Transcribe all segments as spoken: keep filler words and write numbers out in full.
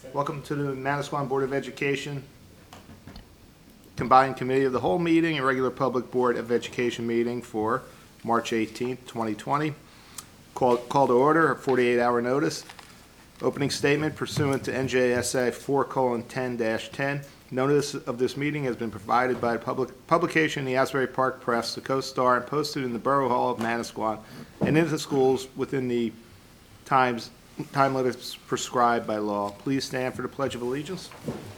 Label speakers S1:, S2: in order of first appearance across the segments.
S1: Welcome to the Manasquan Board of Education Combined Committee of the Whole meeting and regular Public Board of Education meeting for March eighteenth, twenty twenty. Call, call to order, a forty-eight hour notice. Opening statement pursuant to N J S A four colon ten dash ten. Notice of this meeting has been provided by public publication in the Asbury Park Press, the Co-Star, and posted in the Borough Hall of Manasquan and into the schools within the times time limits prescribed by law. Please stand for the Pledge of Allegiance.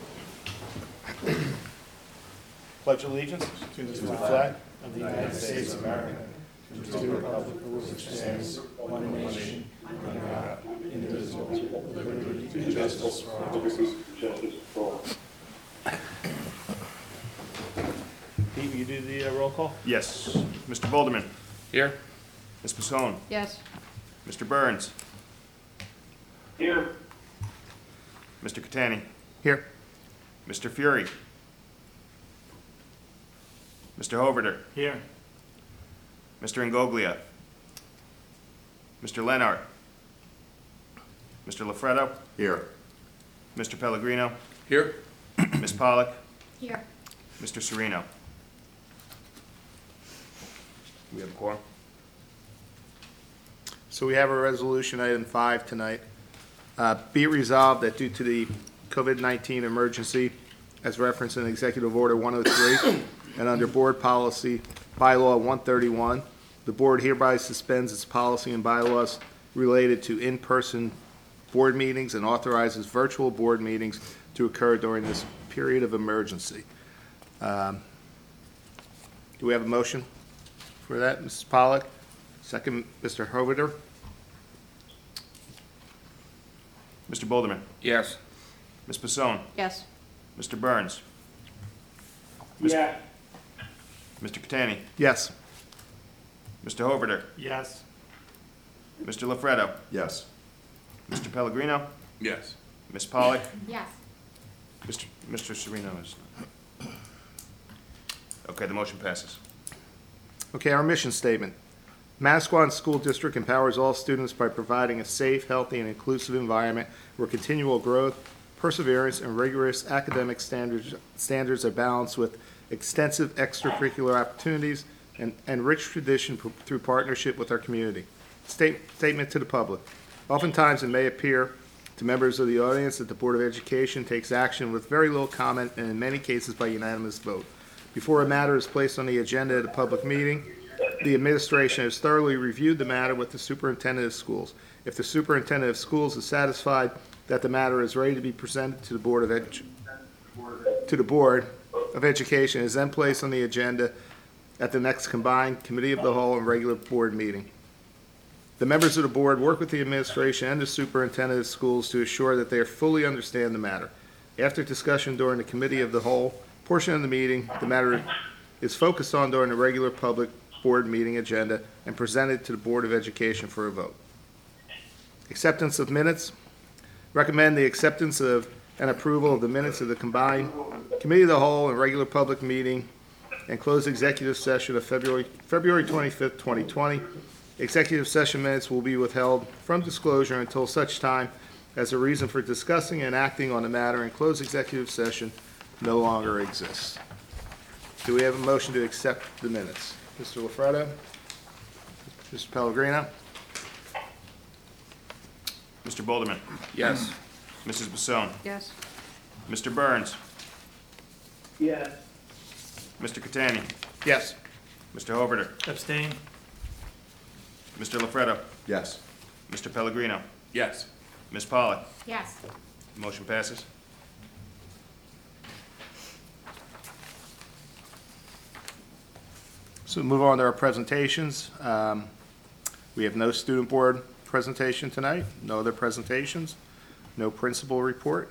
S1: Pledge allegiance to the flag of the United States of America, to the republic for which stands one nation, under God, indivisible, with liberty and justice for all. Pete, will you do the uh, roll call?
S2: Yes. Mister Bolderman.
S3: Here.
S2: Miz Pasone.
S4: Yes.
S2: Mister Burns.
S5: Here.
S2: Mister Catani.
S1: Here.
S2: Mister Fury. Mister Hoverder.
S1: Here.
S2: Mister Ingoglia. Mister Lenart. Mister Lafredo.
S3: Here.
S2: Mister Pellegrino.
S3: Here.
S2: Miz Pollock.
S4: Here.
S2: Mister Sereno. We have a quorum.
S1: So we have a resolution, item five tonight. Uh, Be it resolved that due to the COVID nineteen emergency, as referenced in Executive Order one oh three, and under Board Policy Bylaw one thirty-one, the Board hereby suspends its policy and bylaws related to in-person board meetings and authorizes virtual board meetings to occur during this period of emergency. Um, Do we have a motion for that, Missus Pollock? Second, Mister Hoverder.
S2: Mister Bolderman.
S3: Yes.
S2: Miz Pasone.
S4: Yes.
S2: Mister Burns.
S5: Yeah.
S2: Mister Catani.
S1: Yes.
S2: Mister Hoverder.
S5: Yes.
S2: Mister Lafredo.
S3: Yes.
S2: Mister Pellegrino.
S3: Yes.
S2: Miz Pollock.
S4: Yes.
S2: Mister Mister Sereno is. Okay, the motion passes.
S1: Okay, our mission statement. Manasquan School District empowers all students by providing a safe, healthy, and inclusive environment where continual growth, perseverance, and rigorous academic standards, standards are balanced with extensive extracurricular opportunities and, and rich tradition p- through partnership with our community. State, statement to the public. Oftentimes, it may appear to members of the audience that the Board of Education takes action with very little comment and in many cases by unanimous vote. Before a matter is placed on the agenda at a public meeting, the administration has thoroughly reviewed the matter with the superintendent of schools. If the superintendent of schools is satisfied that the matter is ready to be presented to the Board of Edu- to the Board of Education, it is then placed on the agenda at the next combined Committee of the Whole and regular board meeting. The members of the board work with the administration and the superintendent of schools to assure that they fully understand the matter. After discussion during the Committee of the Whole portion of the meeting, the matter is focused on during the regular public board meeting agenda and presented to the Board of Education for a vote. Acceptance of minutes. Recommend the acceptance of and approval of the minutes of the combined Committee of the Whole and regular public meeting and closed executive session of February February twenty-fifth, twenty twenty. Executive session minutes will be withheld from disclosure until such time as a reason for discussing and acting on the matter in closed executive session no longer exists. Do we have a motion to accept the minutes? Mister Lafredo? Mister Pellegrino?
S2: Mister Bolderman.
S3: Yes.
S2: Missus Basone.
S4: Yes.
S2: Mister Burns.
S5: Yes.
S2: Mister Catani.
S1: Yes.
S2: Mister Hoverder.
S5: Abstain.
S2: Mister Lafredo.
S3: Yes.
S2: Mister Pellegrino.
S3: Yes.
S2: Miz Pollock.
S4: Yes.
S2: Motion passes.
S1: So move on to our presentations. Um, We have no student board presentation tonight, no other presentations, no principal report.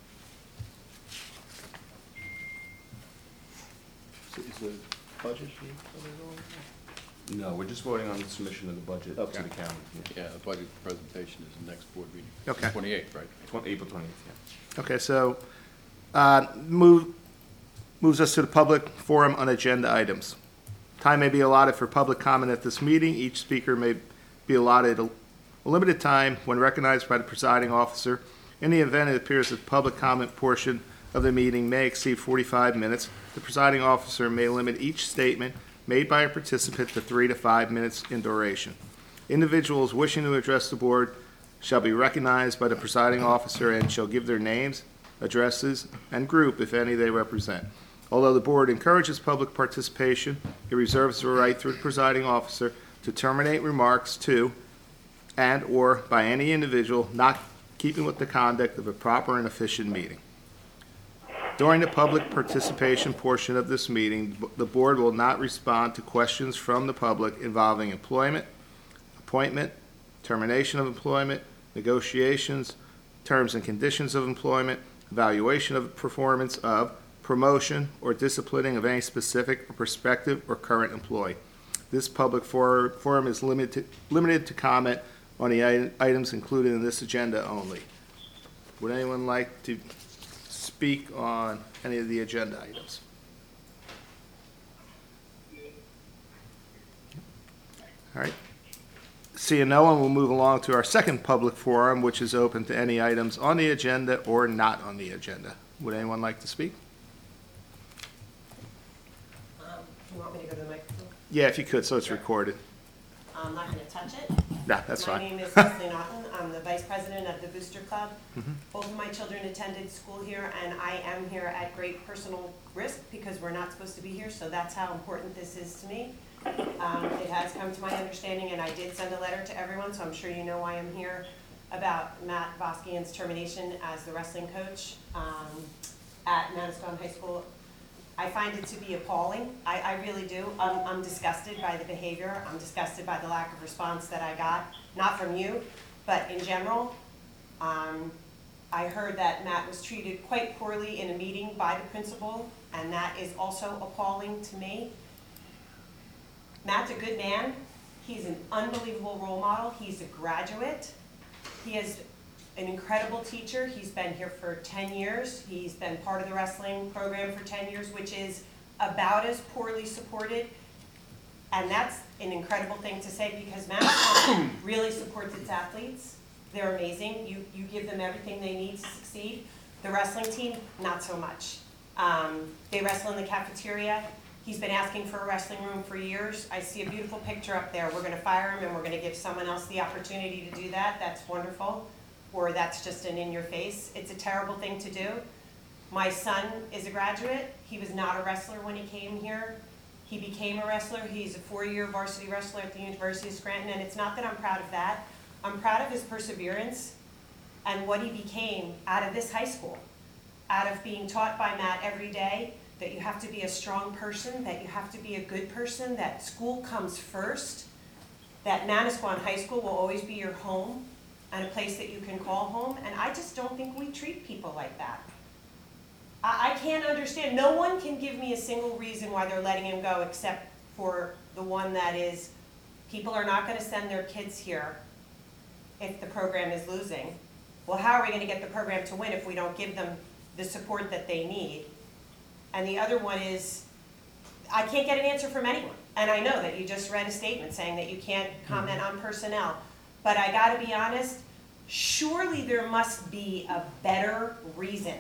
S1: Is the budget sheet covered
S3: No, we're just voting on the submission of the budget to
S1: Okay.
S3: the county.
S6: Yeah, the budget presentation is the next board meeting.
S1: Okay.
S6: Twenty-eighth, right?
S3: Twen- April twentieth, yeah.
S1: Okay, so, uh, move, moves us to the public forum on agenda items. Time may be allotted for public comment at this meeting. Each speaker may be allotted a a limited time when recognized by the presiding officer In the event it appears that the public comment portion of the meeting may exceed forty-five minutes, the presiding officer may limit each statement made by a participant to three to five minutes in duration. Individuals wishing to address the board shall be recognized by the presiding officer and shall give their names, addresses, and group, if any, they represent. Although the board encourages public participation, it reserves the right through the presiding officer to terminate remarks to and/or by any individual not keeping with the conduct of a proper and efficient meeting. During the public participation portion of this meeting, the board will not respond to questions from the public involving employment, appointment, termination of employment, negotiations, terms and conditions of employment, evaluation of performance of, promotion, or disciplining of any specific or prospective or current employee. This public for- forum is limited, limited to comment on the i- items included in this agenda only. Would anyone like to speak on any of the agenda items? All right. Seeing no one, we'll move along to our second public forum, which is open to any items on the agenda or not on the agenda. Would anyone like to speak?
S4: Um, do you want me to go to the microphone?
S1: Yeah, if you could, so it's recorded.
S4: I'm not gonna touch it.
S1: No, that's
S4: My
S1: fine.
S4: name is Leslie Naughton. I'm the vice president of the Booster Club.
S1: Mhm.
S4: Both of my children attended school here, and I am here at great personal risk because we're not supposed to be here, so that's how important this is to me. Um, it has come to my understanding, and I did send a letter to everyone, so I'm sure you know why I'm here, about Matt Voskian's termination as the wrestling coach um, at Manasquan High School. I find it to be appalling. I, I really do. I'm, I'm disgusted by the behavior. I'm disgusted by the lack of response that I got, not from you, but in general. Um, I heard that Matt was treated quite poorly in a meeting by the principal, and that is also appalling to me. Matt's a good man. He's an unbelievable role model. He's a graduate. He is an incredible teacher. He's been here for ten years. He's been part of the wrestling program for ten years, which is about as poorly supported. And that's an incredible thing to say because Matt really supports its athletes. They're amazing. You, you give them everything they need to succeed. The wrestling team, not so much. Um, they wrestle in the cafeteria. He's been asking for a wrestling room for years. I see a beautiful picture up there. We're gonna fire him and we're gonna give someone else the opportunity to do that. That's wonderful. Or that's just an in your face. It's a terrible thing to do. My son is a graduate. He was not a wrestler when he came here. He became a wrestler. He's a four-year varsity wrestler at the University of Scranton, and it's not that I'm proud of that. I'm proud of his perseverance and what he became out of this high school, out of being taught by Matt every day that you have to be a strong person, that you have to be a good person, that school comes first, that Manasquan High School will always be your home and a place that you can call home, and I just don't think we treat people like that. I, I can't understand. No one can give me a single reason why they're letting him go except for the one that is, people are not gonna send their kids here if the program is losing. Well, how are we gonna get the program to win if we don't give them the support that they need? And the other one is, I can't get an answer from anyone. And I know that you just read a statement saying that you can't comment on personnel. But I gotta be honest, surely there must be a better reason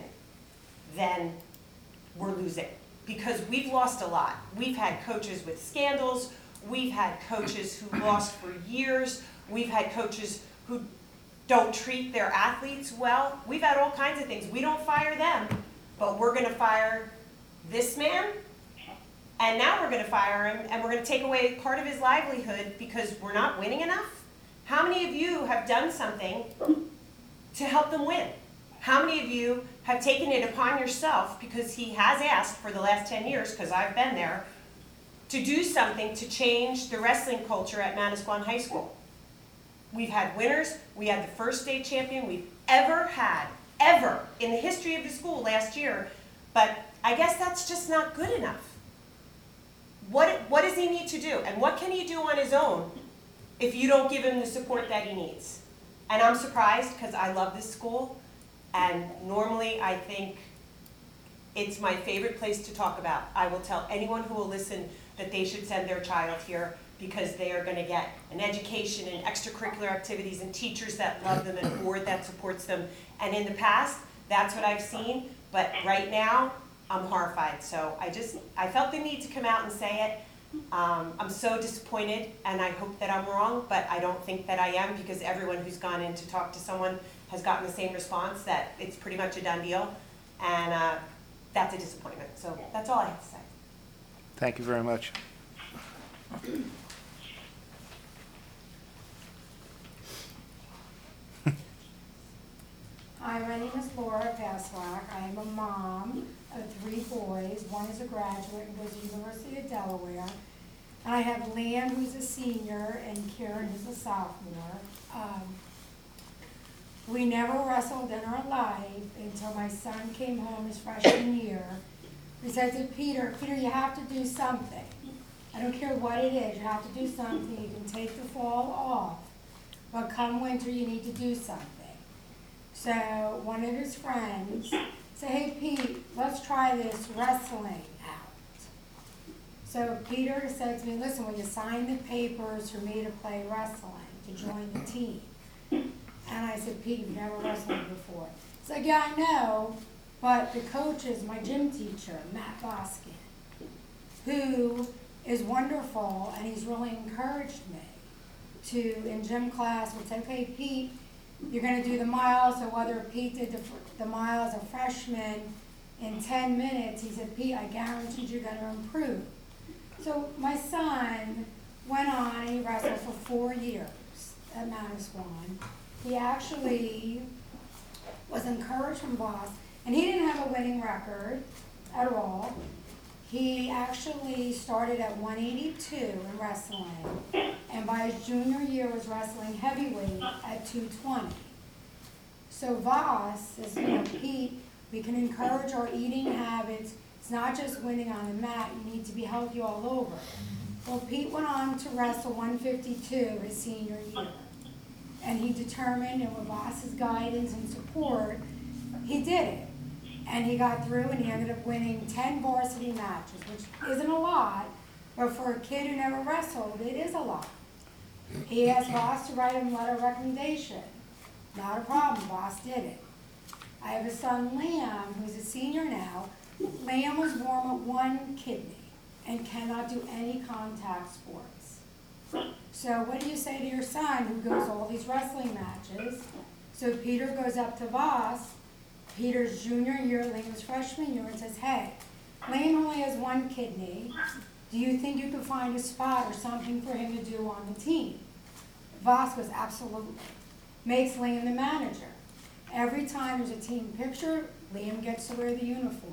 S4: than we're losing. Because we've lost a lot. We've had coaches with scandals, we've had coaches who lost for years, we've had coaches who don't treat their athletes well. We've had all kinds of things. We don't fire them, but we're gonna fire this man, and now we're gonna fire him, and we're gonna take away part of his livelihood because we're not winning enough? How many of you have done something to help them win? How many of you have taken it upon yourself, because he has asked for the last ten years, because I've been there, to do something to change the wrestling culture at Manasquan High School? We've had winners. We had the first state champion we've ever had, ever, in the history of the school last year. But I guess that's just not good enough. What, what does he need to do? And what can he do on his own if you don't give him the support that he needs? And I'm surprised because I love this school. And normally I think it's my favorite place to talk about. I will tell anyone who will listen that they should send their child here because they are gonna get an education and extracurricular activities and teachers that love them and a board that supports them. And in the past, that's what I've seen, but right now, I'm horrified. So I just, I felt the need to come out and say it. Um, I'm so disappointed, and I hope that I'm wrong, but I don't think that I am, because everyone who's gone in to talk to someone has gotten the same response, that it's pretty much a done deal, and uh, that's a disappointment. So that's all I have to say.
S1: Thank you very much.
S7: Hi, my name is Laura Passlack. I am a mom of three boys. One is a graduate and goes to the University of Delaware. And I have Liam, who's a senior, and Karen, who's a sophomore. Um, we never wrestled in our life until my son came home his freshman year. We said to Peter, Peter, you have to do something. I don't care what it is, you have to do something. You can take the fall off, but come winter, you need to do something. So one of his friends said, hey Pete, let's try this wrestling out. So Peter said to me, listen, will you sign the papers for me to play wrestling, to join the team? And I said, Pete, you've never wrestled before. He's like, yeah, I know, but the coach is my gym teacher, Matt Boskin, who is wonderful, and he's really encouraged me to, in gym class, would say, okay, Pete, you're going to do the miles. So whether Pete did the, the miles a freshman in ten minutes, he said, Pete, I guarantee you're going to improve. So my son went on and he wrestled for four years at Manasquan. He actually was encouraged from Boss, and he didn't have a winning record at all. He actually started at one eighty-two in wrestling, and by his junior year was wrestling heavyweight at two twenty. So Voss says, you know, Pete, we can encourage our eating habits. It's not just winning on the mat, you need to be healthy all over. Well, Pete went on to wrestle one fifty-two his senior year, and he determined, and with Voss's guidance and support, he did it. And he got through, and he ended up winning ten varsity matches, which isn't a lot, but for a kid who never wrestled, it is a lot. He asked Voss to write him a letter of recommendation. Not a problem, Voss did it. I have a son, Liam, who's a senior now. Liam was born with one kidney and cannot do any contact sports. So what do you say to your son who goes to all these wrestling matches? So Peter goes up to Voss, Peter's junior year, Liam's freshman year, and says, hey, Liam only has one kidney. Do you think you could find a spot or something for him to do on the team? Voss goes, absolutely. Makes Liam the manager. Every time there's a team picture, Liam gets to wear the uniform.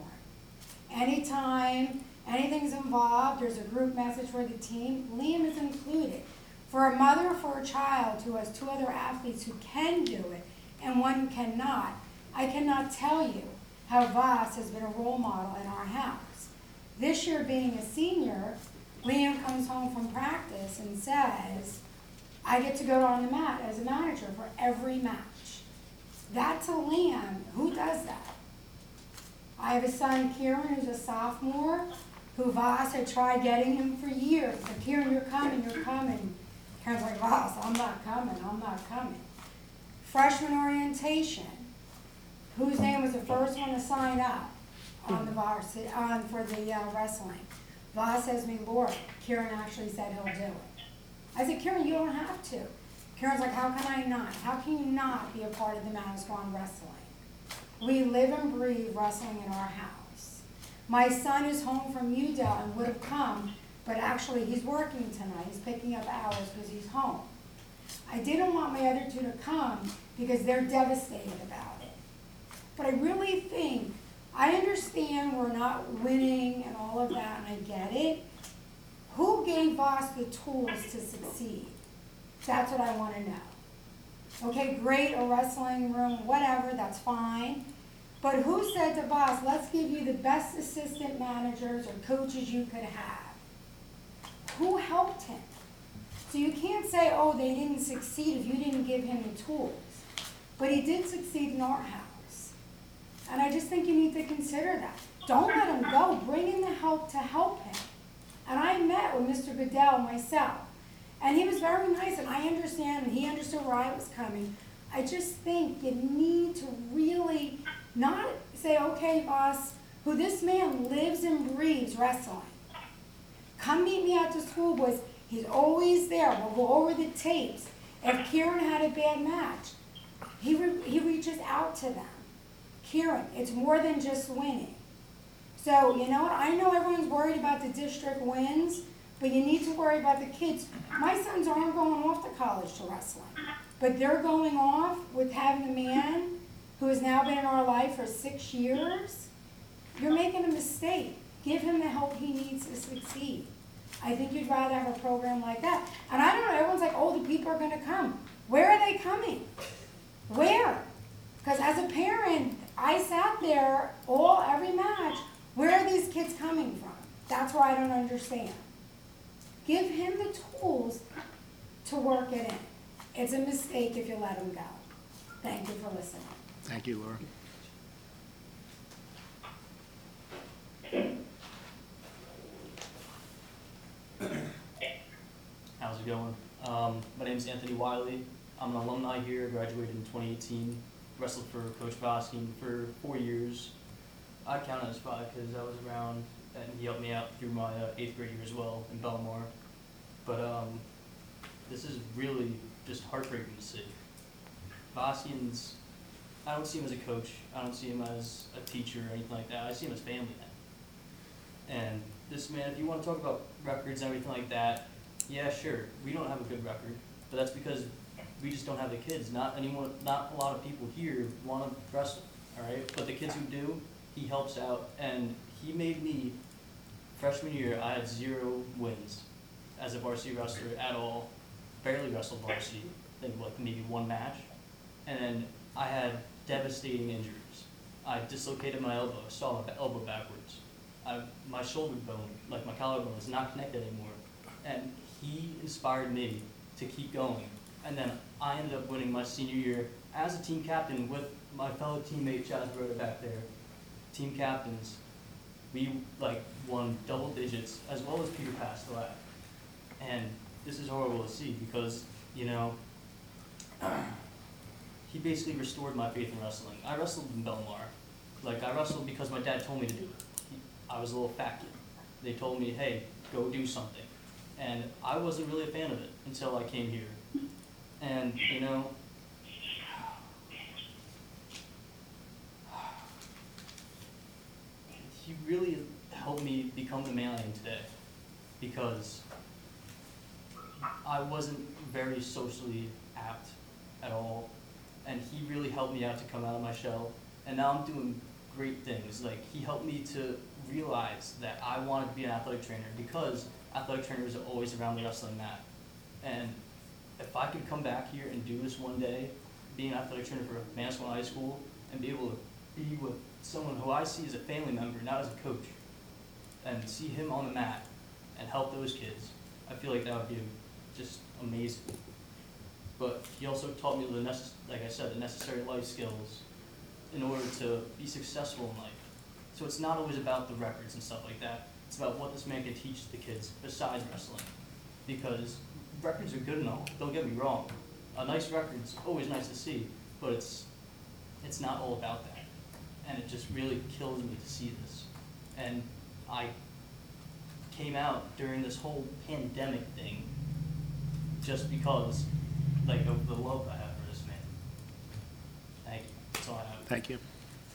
S7: Anytime anything's involved, there's a group message for the team, Liam is included. For a mother or for a child who has two other athletes who can do it and one who cannot, I cannot tell you how Voss has been a role model in our house. This year, being a senior, Liam comes home from practice and says, I get to go on the mat as a manager for every match. That's a Liam. Who does that? I have a son, Kieran, who's a sophomore, who Voss had tried getting him for years. Like, Kieran, you're coming, you're coming. Kieran's like, Voss, I'm not coming, I'm not coming. Freshman orientation. Whose name was the first one to sign up on the varsity, on for the uh, wrestling? Voss says to me, Laura, Kieran actually said he'll do it. I said, Kieran, you don't have to. Kieran's like, how can I not? How can you not be a part of the Manasquan wrestling? We live and breathe wrestling in our house. My son is home from U D E L and would have come, but actually he's working tonight. He's picking up hours because he's home. I didn't want my other two to come because they're devastated about it. But I really think, I understand we're not winning and all of that, and I get it. Who gave Voss the tools to succeed? That's what I want to know. Okay, great, a wrestling room, whatever, that's fine. But who said to Voss, let's give you the best assistant managers or coaches you could have? Who helped him? So you can't say, oh, they didn't succeed if you didn't give him the tools. But he did succeed in our house. And I just think you need to consider that. Don't let him go. Bring in the help to help him. And I met with Mister Goodell myself. And he was very nice, and I understand, and he understood where I was coming. I just think you need to really not say, okay, boss, who this man lives and breathes wrestling. Come meet me at the school, boys. He's always there. We'll go over the tapes. If Kieran had a bad match, he, re- he reaches out to them. Kieran, it's more than just winning. So, you know what? I know everyone's worried about the district wins, but you need to worry about the kids. My sons aren't going off to college to wrestling, but they're going off with having a man who has now been in our life for six years. You're making a mistake. Give him the help he needs to succeed. I think you'd rather have a program like that. And I don't know, everyone's like, oh, the people are gonna come. Where are they coming? Where? Because as a parent, I sat there all, every match, where are these kids coming from? That's where I don't understand. Give him the tools to work it in. It's a mistake if you let him go. Thank you for listening.
S1: Thank you, Laura.
S8: How's it going? Um, my name is Anthony Wiley. I'm an alumni here, graduated in twenty eighteen, wrestled for Coach Voskin for four years. I count it as five because I was around and he helped me out through my uh, eighth grade year as well in Belmar. But um, this is really just heartbreaking to see. Voskin's, I don't see him as a coach. I don't see him as a teacher or anything like that. I see him as family now. And this man, if you want to talk about records and everything like that, yeah, sure, we don't have a good record, but that's because we just don't have the kids. Not anyone, not a lot of people here want to wrestle, all right? But the kids who do, he helps out, and he made me, freshman year, I had zero wins as a varsity wrestler at all. Barely wrestled varsity, I think like maybe one match. And then I had devastating injuries. I dislocated my elbow, I saw my elbow backwards. I, my shoulder bone, like my collarbone, is not connected anymore. And he inspired me to keep going. And then I ended up winning my senior year as a team captain with my fellow teammate Chaz Rhoda back there. Team captains, we like won double digits as well as Peter Pastorak. And this is horrible to see because, you know, he basically restored my faith in wrestling. I wrestled in Belmar. Like, I wrestled because my dad told me to do it. He, I was a little fat kid. They told me, hey, go do something. And I wasn't really a fan of it until I came here. And, you know, he really helped me become the man I am today because I wasn't very socially apt at all. And he really helped me out to come out of my shell. And now I'm doing great things. Like, he helped me to realize that I wanted to be an athletic trainer because athletic trainers are always around the wrestling mat. And if I could come back here and do this one day, be an athletic trainer for Manasquan High School, and be able to be with someone who I see as a family member, not as a coach, and see him on the mat and help those kids, I feel like that would be just amazing. But he also taught me the necess- like I said, the necessary life skills in order to be successful in life. So it's not always about the records and stuff like that. It's about what this man can teach the kids besides wrestling. Because records are good and all, don't get me wrong. A nice record's always nice to see, but it's it's not all about that. And it just really kills me to see this. And I came out during this whole pandemic thing just because, like, of the love I have for this man. Thank you. That's all I have.
S1: Thank you.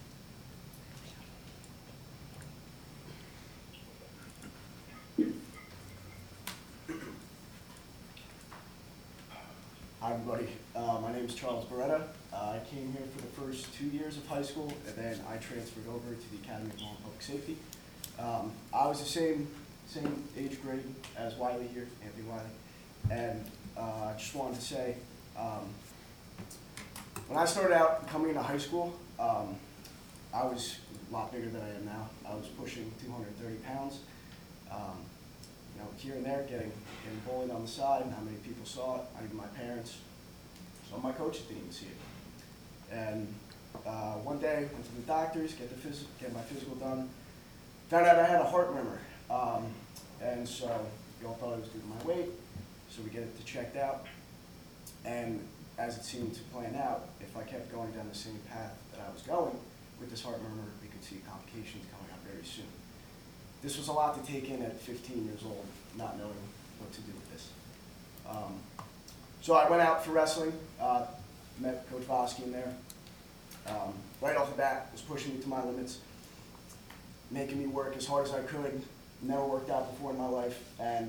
S9: Hi, everybody. Uh, my name is Charles Beretta. Uh, I came here for the first two years of high school, and then I transferred over to the Academy of Law and Public Safety. Um, I was the same same age grade as Wiley here, Anthony Wiley, and uh, I just wanted to say, um, when I started out coming into high school, um, I was a lot bigger than I am now. I was pushing two hundred thirty pounds. Um, You know, here and there, getting, getting bullied on the side, not many people saw it, not even my parents. Some of my coaches didn't even see it. And uh, one day, went to the doctors, get the phys- get my physical done. Found out I had a heart murmur. Um, and so, they all thought it was due to my weight. so we get it checked out. And as it seemed to plan out, if I kept going down the same path that I was going with this heart murmur, we could see complications coming up very soon. This was a lot to take in at fifteen years old, not knowing what to do with this. Um, so I went out for wrestling, uh, met Coach Vosky in there. Um, right off the bat, was pushing me to my limits, making me work as hard as I could. Never worked out before in my life, and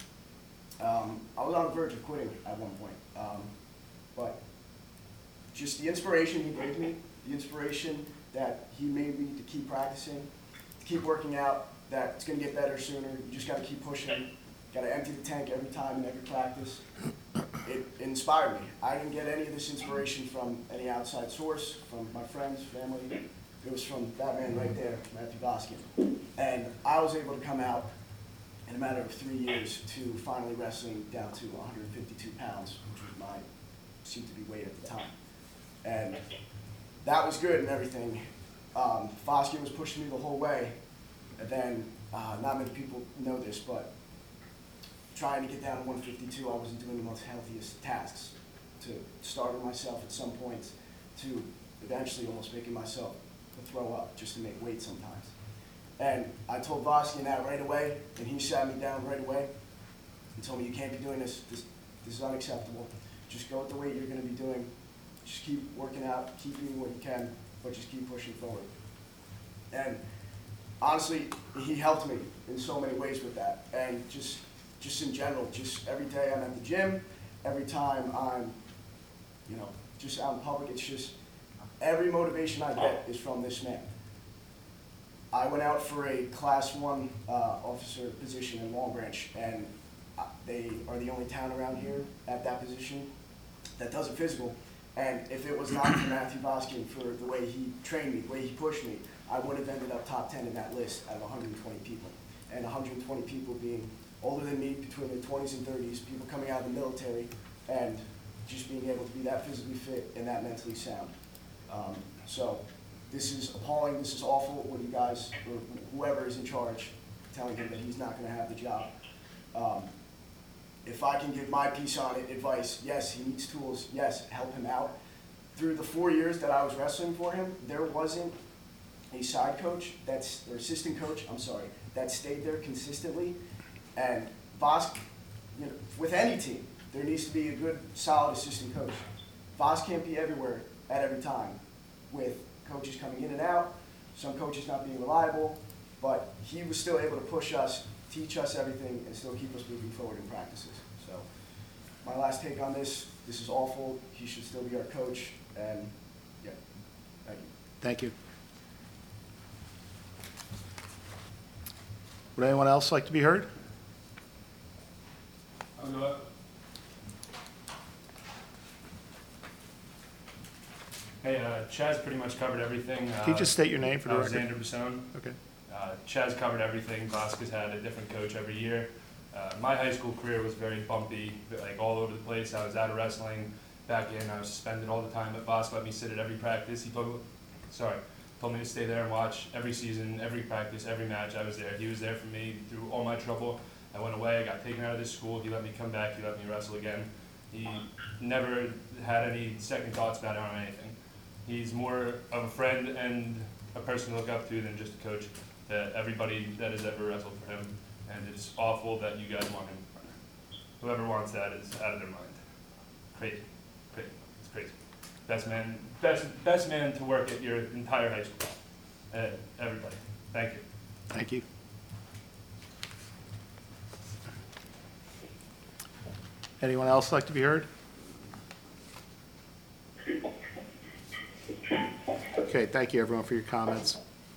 S9: um, I was on the verge of quitting at one point. Um, but just the inspiration he gave me, the inspiration that he made me to keep practicing, to keep working out, that it's going to get better sooner. You just got to keep pushing. Got to empty the tank every time in every practice. It inspired me. I didn't get any of this inspiration from any outside source, from my friends, family. It was from that man right there, Matthew Vosky. And I was able to come out in a matter of three years to finally wrestling down to one hundred fifty-two pounds, which was my, seemed to be weight at the time. And that was good and everything. Um, Vosky was pushing me the whole way. And then, uh, not many people know this, but trying to get down to one fifty-two, I wasn't doing the most healthiest tasks. To starve myself at some points, to eventually almost making myself throw up just to make weight sometimes. And I told Vosky that right away, and he sat me down right away and told me, you can't be doing this. This, this is unacceptable. Just go with the weight you're going to be doing. Just keep working out, keep eating what you can, but just keep pushing forward. And honestly, he helped me in so many ways with that. And just, just in general, just every day I'm at the gym, every time I'm, you know, just out in public, it's just, every motivation I get is from this man. I went out for a class one uh, officer position in Long Branch, and they are the only town around here at that position that does a physical. And if it was not for Matthew Vosky, for the way he trained me, the way he pushed me, I would have ended up top ten in that list out of one hundred twenty people. And one hundred twenty people being older than me, between their twenties and thirties, people coming out of the military, and just being able to be that physically fit and that mentally sound. Um, so this is appalling, this is awful, what you guys, or whoever is in charge, telling him that he's not going to have the job. Um, if I can give my piece on it, advice, yes, he needs tools, yes, help him out. Through the four years that I was wrestling for him, there wasn't a side coach, that's, or assistant coach, I'm sorry, that stayed there consistently. And Vos, you know, with any team, there needs to be a good, solid assistant coach. Vos can't be everywhere at every time, with coaches coming in and out, some coaches not being reliable, but he was still able to push us, teach us everything, and still keep us moving forward in practices. So my last take on this, this is awful. He should still be our coach, and yeah, thank you.
S1: Thank you. Would anyone else like to be heard?
S10: I'll go up. Hey, uh, Chaz pretty much covered everything. Uh,
S1: Can you just state your name for the record?
S10: Alexander Basone.
S1: Okay.
S10: Uh, Chaz covered everything. Vasquez had a different coach every year. Uh, my high school career was very bumpy, like all over the place. I was out of wrestling back in. I was suspended all the time, but Vasquez let me sit at every practice. He told me, sorry, told me to stay there and watch every season, every practice, every match. I was there. He was there for me through all my trouble. I went away. I got taken out of this school. He let me come back. He let me wrestle again. He never had any second thoughts about it or anything. He's more of a friend and a person to look up to than just a coach that everybody that has ever wrestled for him. And it's awful that you guys want him. Whoever wants that is out of their mind. Crazy. Crazy. It's crazy. Best man, best, best man to work at your entire high school. Uh, everybody. Thank you.
S1: Thank you. Anyone else like to be heard? Okay, thank you everyone for your comments.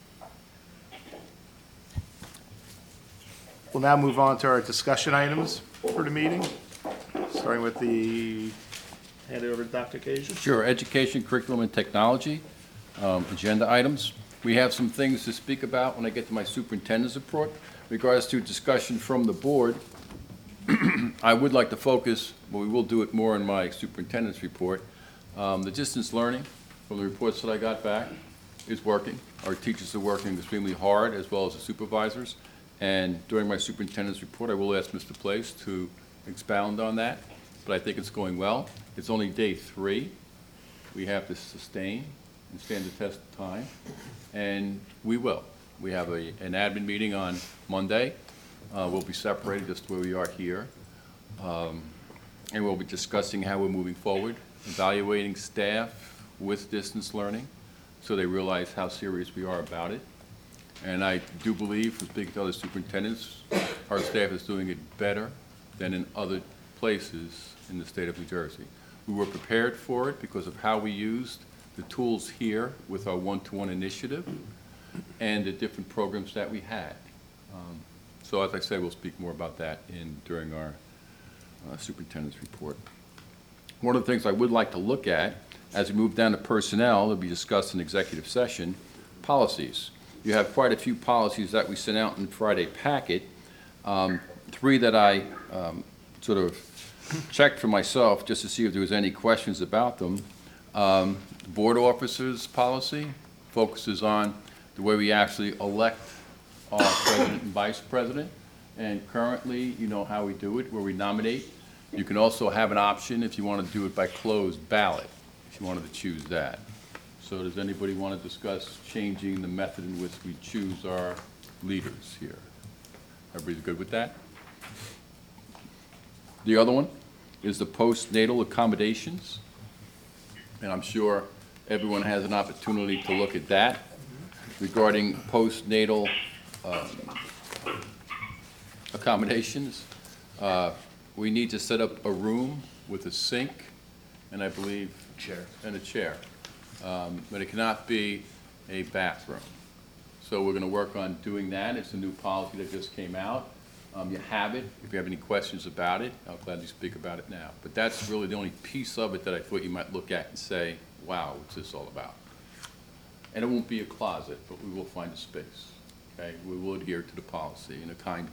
S1: We'll now move on to our discussion items for the meeting, starting with the, hand it over to Doctor Kasia.
S6: Sure, education, curriculum, and technology, um, agenda items. We have some things to speak about when I get to my superintendent's report. Regards to discussion from the board, I would like to focus, but we will do it more in my superintendent's report. Um, the distance learning, from the reports that I got back, is working. Our teachers are working extremely hard, as well as the supervisors. And during my superintendent's report, I will ask Mister Place to expound on that, but I think it's going well. It's only day three. We have to sustain and stand the test of time, and we will. We have a, an admin meeting on Monday. Uh, we'll be separated just where we are here. Um, and we'll be discussing how we're moving forward, evaluating staff with distance learning, so they realize how serious we are about it. And I do believe, from speaking to other superintendents, our staff is doing it better than in other places in the state of New Jersey. We were prepared for it because of how we used the tools here with our one-to-one initiative and the different programs that we had. Um, so as I said, we'll speak more about that in during our uh, superintendent's report. One of the things I would like to look at as we move down to personnel, that'll be discussed in executive session, policies. You have quite a few policies that we sent out in Friday packet. Um, three that I um, sort of checked for myself just to see if there was any questions about them. Um, board officers policy focuses on the way we actually elect our president and vice president. And currently, you know how we do it, where we nominate. You can also have an option if you want to do it by closed ballot, if you wanted to choose that. So does anybody want to discuss changing the method in which we choose our leaders here? Everybody's good with that? The other one is the postnatal accommodations. And I'm sure everyone has an opportunity to look at that regarding postnatal um, accommodations. Uh, we need to set up a room with a sink and I believe
S2: Chair.
S6: and a chair. Um, but it cannot be a bathroom. So we're going to work on doing that. It's a new policy that just came out. Um, you have it. If you have any questions about it, I'll gladly speak about it now. But that's really the only piece of it that I thought you might look at and say, wow, what's this all about? And it won't be a closet, but we will find a space. Okay? We will adhere to the policy in a kind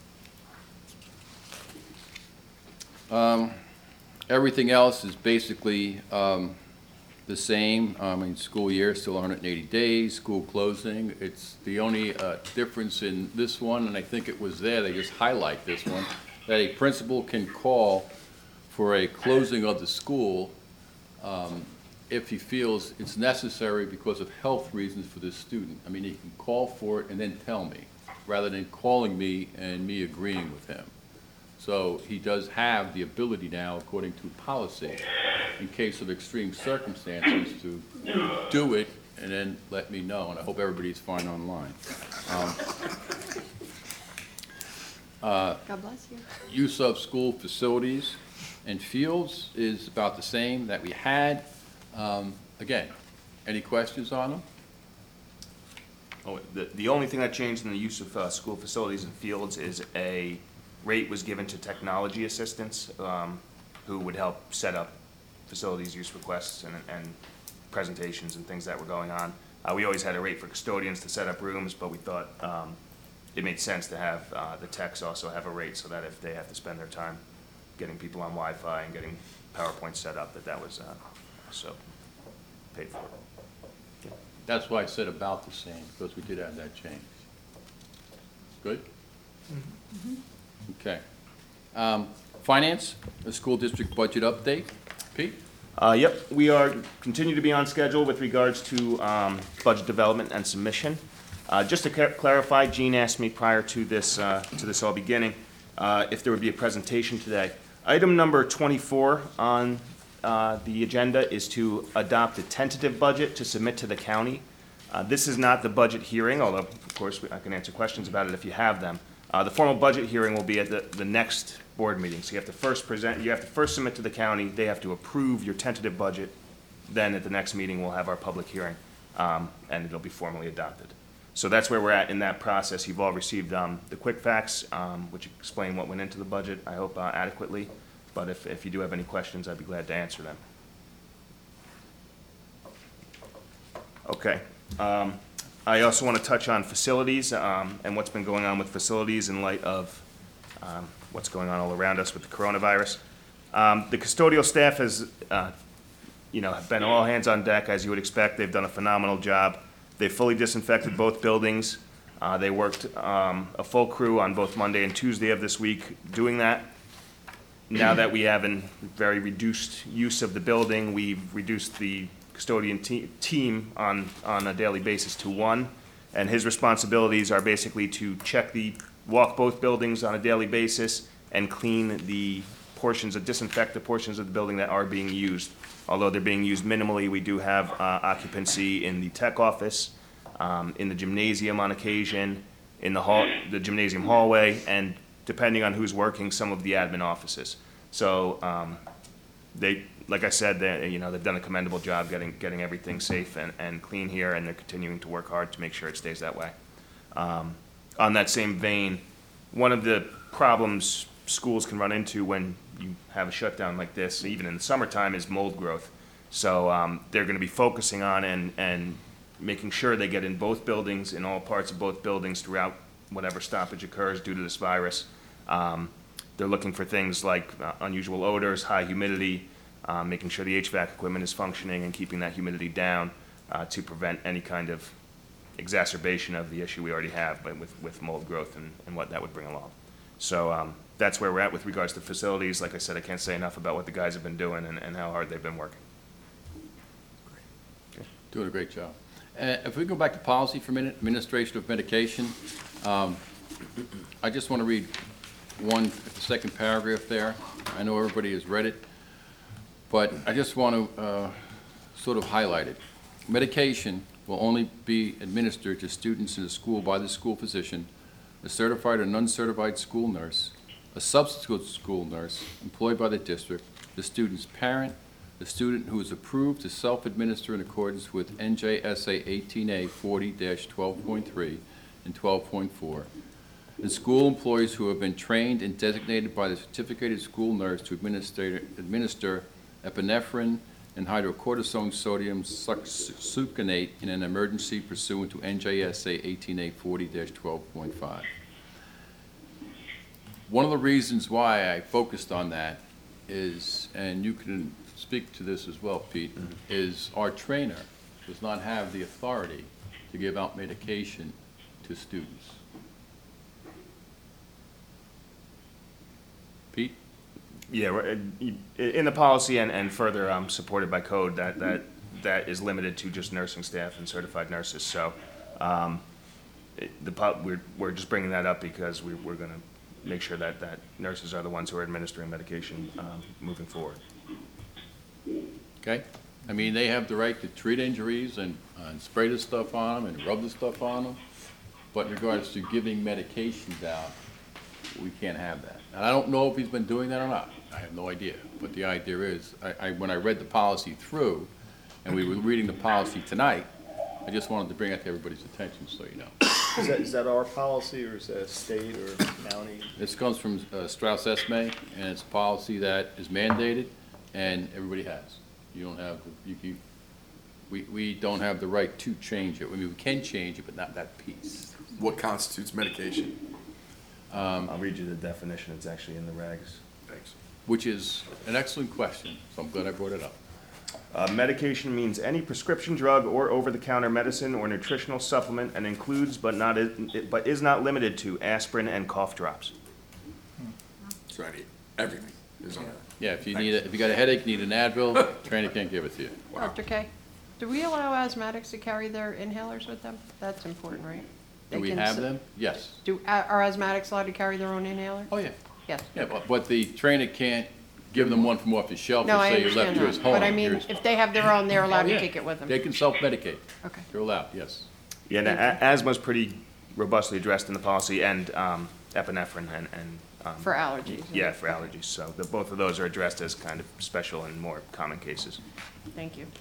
S6: way. Um, everything else is basically um, the same. I mean, school year is still one hundred eighty days, school closing. It's the only uh, difference in this one, and I think it was there, they just highlight this one, that a principal can call for a closing of the school um, if he feels it's necessary because of health reasons for this student. I mean, he can call for it and then tell me, rather than calling me and me agreeing with him. So he does have the ability now, according to policy, in case of extreme circumstances, to do it and then let me know, and I hope everybody's fine online. Um, uh,
S11: God bless you.
S6: Use of school facilities and fields is about the same that we had. Um, Again, any questions on them?
S2: Oh, the, the only thing that changed in the use of uh, school facilities and fields is a rate was given to technology assistants um, who would help set up facilities use requests and, and presentations and things that were going on. Uh, we always had a rate for custodians to set up rooms, but we thought um, it made sense to have uh, the techs also have a rate so that if they have to spend their time getting people on Wi-Fi and getting PowerPoint set up, that that was uh, also paid for.
S6: That's why I said about the same, because we did have that change. Good? Okay. Um, Finance, the school district budget update. Pete?
S2: Uh, yep, we are, continue to be on schedule with regards to um, budget development and submission. Uh, Just to clar- clarify, Jean asked me prior to this, uh, to this all beginning, uh, if there would be a presentation today. Item number twenty-four on uh, the agenda is to adopt a tentative budget to submit to the county. Uh, This is not the budget hearing, although, of course, we- I can answer questions about it if you have them. Uh, The formal budget hearing will be at the, the next board meeting. So you have to first present, you have to first submit to the county, they have to approve your tentative budget. Then at the next meeting, we'll have our public hearing, um, and it'll be formally adopted. So that's where we're at in that process. You've all received um, the quick facts, um, which explain what went into the budget, I hope uh, adequately. But if, if you do have any questions, I'd be glad to answer them. Okay. Um, I also want to touch on facilities um, and what's been going on with facilities in light of um, what's going on all around us with the coronavirus. Um, The custodial staff has, uh, you know, have been all hands on deck, as you would expect. They've done a phenomenal job. They fully disinfected both buildings. Uh, They worked um, a full crew on both Monday and Tuesday of this week doing that. now that we have a very reduced use of the building, we've reduced the custodian te- team on, on a daily basis to one. And his responsibilities are basically to check the, walk both buildings on a daily basis and clean the portions of, disinfect the portions of the building that are being used. Although they're being used minimally, we do have uh, occupancy in the tech office, um, in the gymnasium on occasion, in the hall, the gymnasium hallway, and depending on who's working, some of the admin offices. So, um, they, like I said, they, you know, they've done a commendable job getting, getting everything safe and, and clean here, and they're continuing to work hard to make sure it stays that way. Um, on that same vein, one of the problems schools can run into when you have a shutdown like this, even in the summertime, is mold growth. So, um, they're gonna be focusing on and, and making sure they get in both buildings, in all parts of both buildings throughout whatever stoppage occurs due to this virus. Um, they're looking for things like uh, unusual odors, high humidity, um, making sure the H V A C equipment is functioning and keeping that humidity down uh, to prevent any kind of exacerbation of the issue we already have, but with, with mold growth and, and what that would bring along. So um, that's where we're at with regards to facilities. Like I said, I can't say enough about what the guys have been doing and, and how hard they've been working.
S6: Doing a great job. Uh, If we go back to policy for a minute, administration of medication, um, I just want to read one, the second paragraph there. I know everybody has read it, but I just want to uh, sort of highlight it. Medication will only be administered to students in the school by the school physician, a certified or uncertified school nurse, a substitute school nurse employed by the district, the student's parent, the student who is approved to self-administer in accordance with N J S A eighteen A forty dash twelve point three and twelve point four, and school employees who have been trained and designated by the certificated school nurse to administer, administer epinephrine and hydrocortisone sodium suc- succinate in an emergency pursuant to N J S A eighteen A forty dash twelve point five. One of the reasons why I focused on that is, and you can speak to this as well, Pete, is our trainer does not have the authority to give out medication to students. Pete?
S2: Yeah, we're, uh, in the policy and, and further um, supported by code, that, that, that is limited to just nursing staff and certified nurses. So um, it- the, po- we're, we're just bringing that up because we, we're going to make sure that, that nurses are the ones who are administering medication um, moving forward.
S6: Okay? I mean, they have the right to treat injuries and, uh, and spray the stuff on them and rub the stuff on them, but in regards to giving medications out, we can't have that. And I don't know if he's been doing that or not. I have no idea. But the idea is, I, I, when I read the policy through, and we were reading the policy tonight, I just wanted to bring it to everybody's attention, so you know.
S1: Is that, is that our policy, or is that state or county?
S6: This comes from uh, Strauss Esme, and it's a policy that is mandated, and everybody has. You don't have, you, you, we, we don't have the right to change it. I mean, we can change it, but not that piece.
S3: What constitutes medication?
S2: I'll read you the definition. It's actually in the regs.
S3: Thanks.
S6: Which is an excellent question, so I'm glad I brought it up.
S2: Uh, medication means any prescription drug or over-the-counter medicine or nutritional supplement, and includes but not but is not limited to aspirin and cough drops.
S3: So I need everything is on there.
S6: Yeah, if you need, a- if you got a headache, need an Advil, trainer can't give it to you.
S11: Doctor K, do we allow asthmatics to carry their inhalers with them? That's important, right?
S6: Do
S11: They
S6: we
S11: can
S6: have
S11: s-
S6: them? Yes.
S11: Do, are asthmatics allowed to carry their own inhaler?
S6: Oh, yeah.
S11: Yes.
S6: Yeah, but, but the trainer can't give them one from off the shelf
S11: No,
S6: and
S11: I
S6: say you left
S11: understand
S6: yours
S11: that.
S6: home.
S11: But I mean,
S6: Here's-
S11: if they have their own, they're allowed
S6: Oh,
S11: to
S6: yeah.
S11: take it with them.
S6: They can self-medicate.
S11: Okay.
S6: They're allowed, yes.
S2: Yeah, and a- asthma's pretty robustly addressed in the policy, and um, epinephrine and, and um,
S11: For allergies.
S2: yeah, for allergies. So the, both of those are addressed as kind of special and more common cases.
S11: Thank you.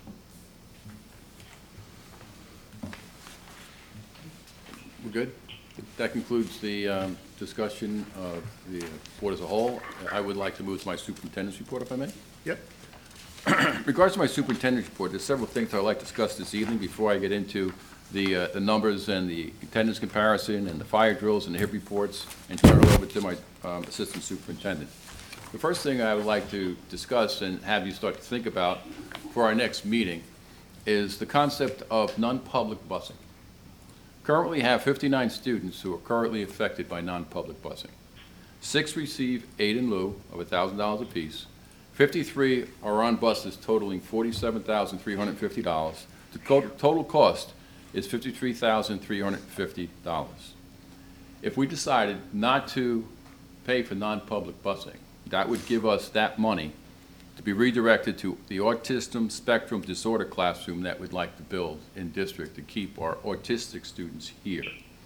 S6: We're good? That concludes the um, discussion of the board as a whole. I would like to move to my superintendent's report, if I may.
S1: Yep.
S6: In regards to my superintendent's report, there's several things I'd like to discuss this evening before I get into the, uh, the numbers and the attendance comparison and the fire drills and the H I P reports, and turn it over to my um, assistant superintendent. The first thing I would like to discuss and have you start to think about for our next meeting is the concept of non-public busing. Currently have fifty-nine students who are currently affected by non-public busing. Six receive aid in lieu of one thousand dollars apiece. fifty-three are on buses totaling forty-seven thousand three hundred fifty dollars. The co- total cost is fifty-three thousand three hundred fifty dollars. If we decided not to pay for non-public busing, that would give us that money to be redirected to the autism spectrum disorder classroom that we'd like to build in district to keep our autistic students here.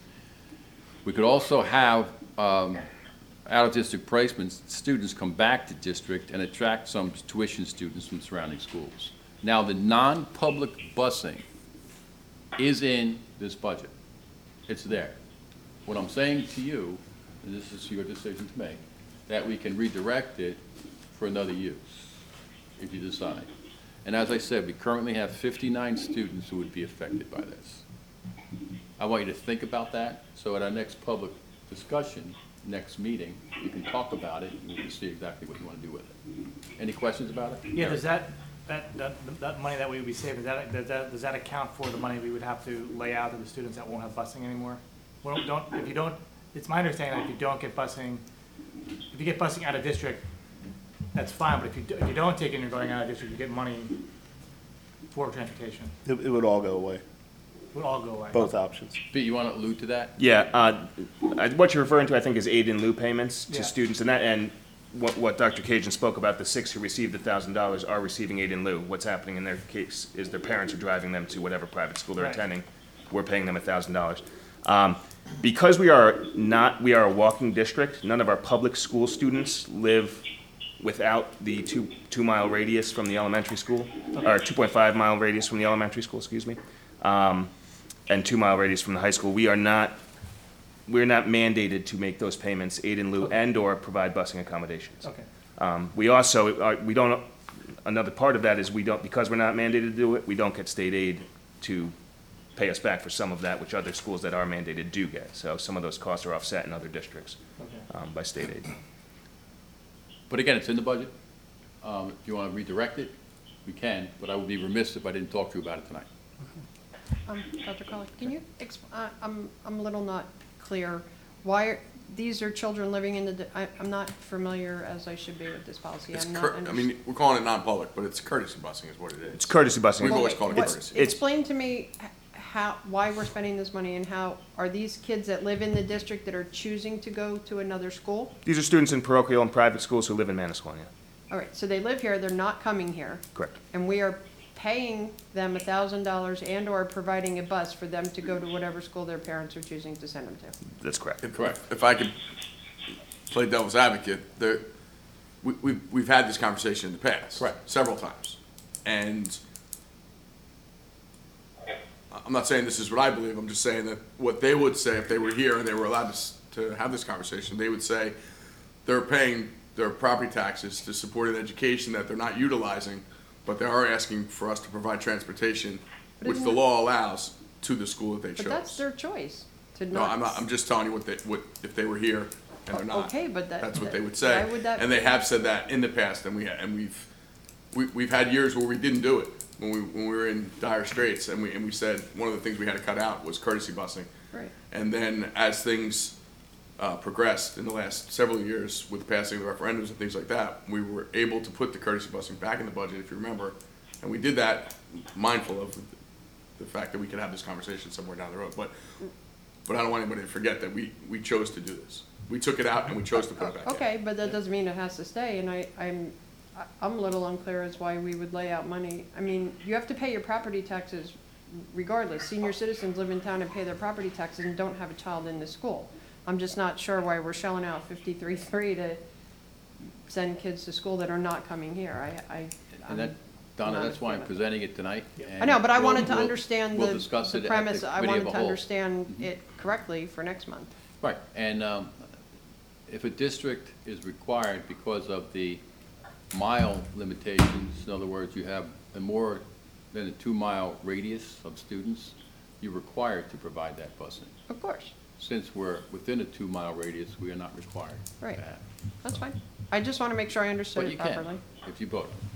S6: We could also have um, out-of-district placements, students come back to district and attract some tuition students from surrounding schools. Now, the non-public busing is in this budget. It's there. What I'm saying to you, and this is your decision to make, that we can redirect it for another use, if you decide. And as I said, we currently have fifty-nine students who would be affected by this. I want you to think about that, so at our next public discussion, next meeting, you can talk about it, and we can see exactly what you want to do with it. Any questions about it?
S12: Yeah, does that, that, that, that money that we would be saving, does that, does that, does that account for the money we would have to lay out to the students that won't have busing anymore? Well, don't, if you don't, it's my understanding that if you don't get busing, if you get busing out of district, that's fine, but if you, do- if you don't take it and you're going out of district, you get money for transportation.
S1: It, it would all go away,
S12: It would all go away.
S1: both options.
S6: Pete, you want to allude to that?
S2: Yeah, uh, I- what you're referring to, I think, is aid in lieu payments to
S12: Yeah.
S2: students, and that, and what, what Doctor Cajun spoke about, the six who received the thousand dollars are receiving aid in lieu. What's happening in their case is their parents are driving them to whatever private school they're
S12: Right.
S2: attending. We're paying them a thousand dollars. Um, because we are not, we are a walking district, none of our public school students live without the two, two-mile radius from the elementary school, or two point five mile radius from the elementary school, excuse me, um, and two-mile radius from the high school. We are not, we're not mandated to make those payments, aid in lieu and/or provide busing accommodations.
S12: Okay.
S2: Um, we also, are- we don't, another part of that is we don't, because we're not mandated to do it, we don't get state aid to pay us back for some of that, which other schools that are mandated do get. So some of those costs are offset in other districts
S12: Okay.
S2: um, by state aid.
S6: But again, it's in the budget. Um, If you want to redirect it, we can, but I would be remiss if I didn't talk to you about it tonight.
S11: Um, Doctor Colley, can you, exp- I- I'm, I'm a little not clear. Why, are- these are children living in the, di- I, I'm not familiar as I should be with this policy.
S3: It's
S11: I'm not
S3: cur- I
S11: under-
S3: mean, we're calling it non-public, but it's courtesy busing is what it is.
S2: It's courtesy busing.
S3: We've
S11: Well,
S3: always
S11: wait,
S3: called it
S11: what-
S3: courtesy.
S2: It's-
S11: Explain to me h- how, why we're spending this money and how, are these kids that live in the district that are choosing to go to another school?
S2: These are students in parochial and private schools who live in Manasquan, yeah.
S11: All right, so they live here, they're not coming here,
S2: Correct.
S11: and we are paying them a thousand dollars and/or providing a bus for them to go to whatever school their parents are choosing to send them to.
S2: That's correct.
S3: If-
S6: Correct.
S3: If I could play devil's advocate, there, we, we've, we've had this conversation in the past.
S6: Correct.
S3: Several times. And I'm not saying this is what I believe, I'm just saying that what they would say if they were here and they were allowed to, s- to have this conversation, they would say they're paying their property taxes to support an education that they're not utilizing, but they are asking for us to provide transportation,
S11: But
S3: which
S11: isn't
S3: the
S11: that-
S3: law allows, to the school that they chose.
S11: But that's their choice, to
S3: No,
S11: not.
S3: I'm not, I'm just telling you what they, what, if they were here and they're not.
S11: Okay, but that-
S3: That's what they would
S11: why
S3: say.
S11: would that-
S3: And they have said that in the past, and we, and we've, we, we've had years where we didn't do it, when we, when we were in dire straits, and we, and we said, one of the things we had to cut out was courtesy busing.
S11: Right.
S3: And then as things, uh, progressed in the last several years with the passing of referendums and things like that, we were able to put the courtesy busing back in the budget, if you remember. And we did that mindful of the fact that we could have this conversation somewhere down the road. But, but I don't want anybody to forget that we, we chose to do this. We took it out and we chose to put it back in.
S11: Okay, but that doesn't mean it has to stay, and I, I'm, I- I'm a little unclear as why we would lay out money. I mean, you have to pay your property taxes regardless. Senior citizens live in town and pay their property taxes and don't have a child in the school. I'm just not sure why we're shelling out fifty-three three to send kids to school that are not coming here. I, I.
S6: And that,
S11: I'm
S6: Donna,
S11: not
S6: that's why I'm
S11: a fan of-
S6: presenting it tonight.
S11: I know, but I
S6: and
S11: wanted to
S6: we'll-
S11: understand
S6: we'll
S11: the,
S6: discuss
S11: the
S6: it at
S11: premise.
S6: the
S11: I
S6: committee of
S11: wanted
S6: a
S11: to
S6: whole.
S11: understand it correctly for next month.
S6: Right, and um, if a district is required because of the mile limitations, in other words, you have a more than a two-mile radius of students, you're required to provide that busing.
S11: Of course,
S6: Since we're within a two-mile radius, we are not required
S11: Right.
S6: to have.
S11: that's fine. I just want to make sure I understood
S6: But
S11: it
S6: you can,
S11: properly.
S6: if you vote.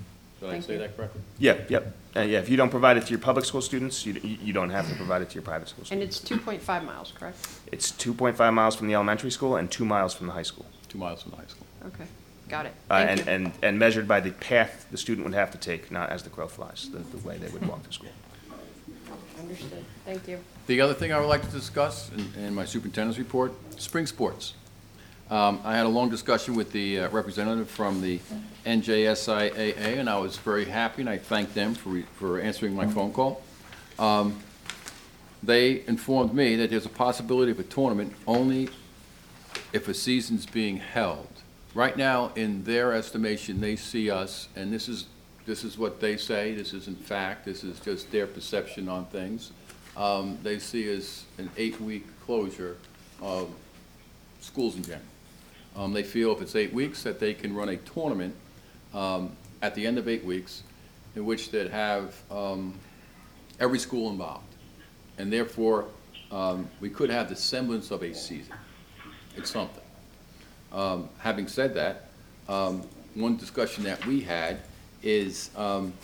S6: Did I
S11: Thank
S6: say
S11: you.
S6: that correctly?
S2: Yeah, yep. Uh, yeah, if you don't provide it to your public school students, you, you you don't have to provide it to your private school
S11: And
S2: students.
S11: it's two point five miles, correct?
S2: It's two point five miles from the elementary school and two miles from the high school.
S6: Two miles from the high school.
S11: Okay, got it.
S2: Uh,
S11: Thank
S2: and,
S11: you.
S2: and, and measured by the path the student would have to take, not as the crow flies, the, the way they would walk to school.
S11: Understood. Thank you.
S6: The other thing I would like to discuss in, in my superintendent's report, spring sports. Um, I had a long discussion with the uh, representative from the N J S I A A, and I was very happy, and I thank them for, re- for answering my phone call. Um, They informed me that there's a possibility of a tournament only if a season's being held. Right now, in their estimation, they see us, and this is, this is what they say, this isn't fact, this is just their perception on things. Um, They see us an eight-week closure of schools in general. Um, They feel if it's eight weeks, that they can run a tournament um, at the end of eight weeks, in which they'd have um, every school involved. And therefore, um, we could have the semblance of a season. It's something. Um, Having said that, um, one discussion that we had is um,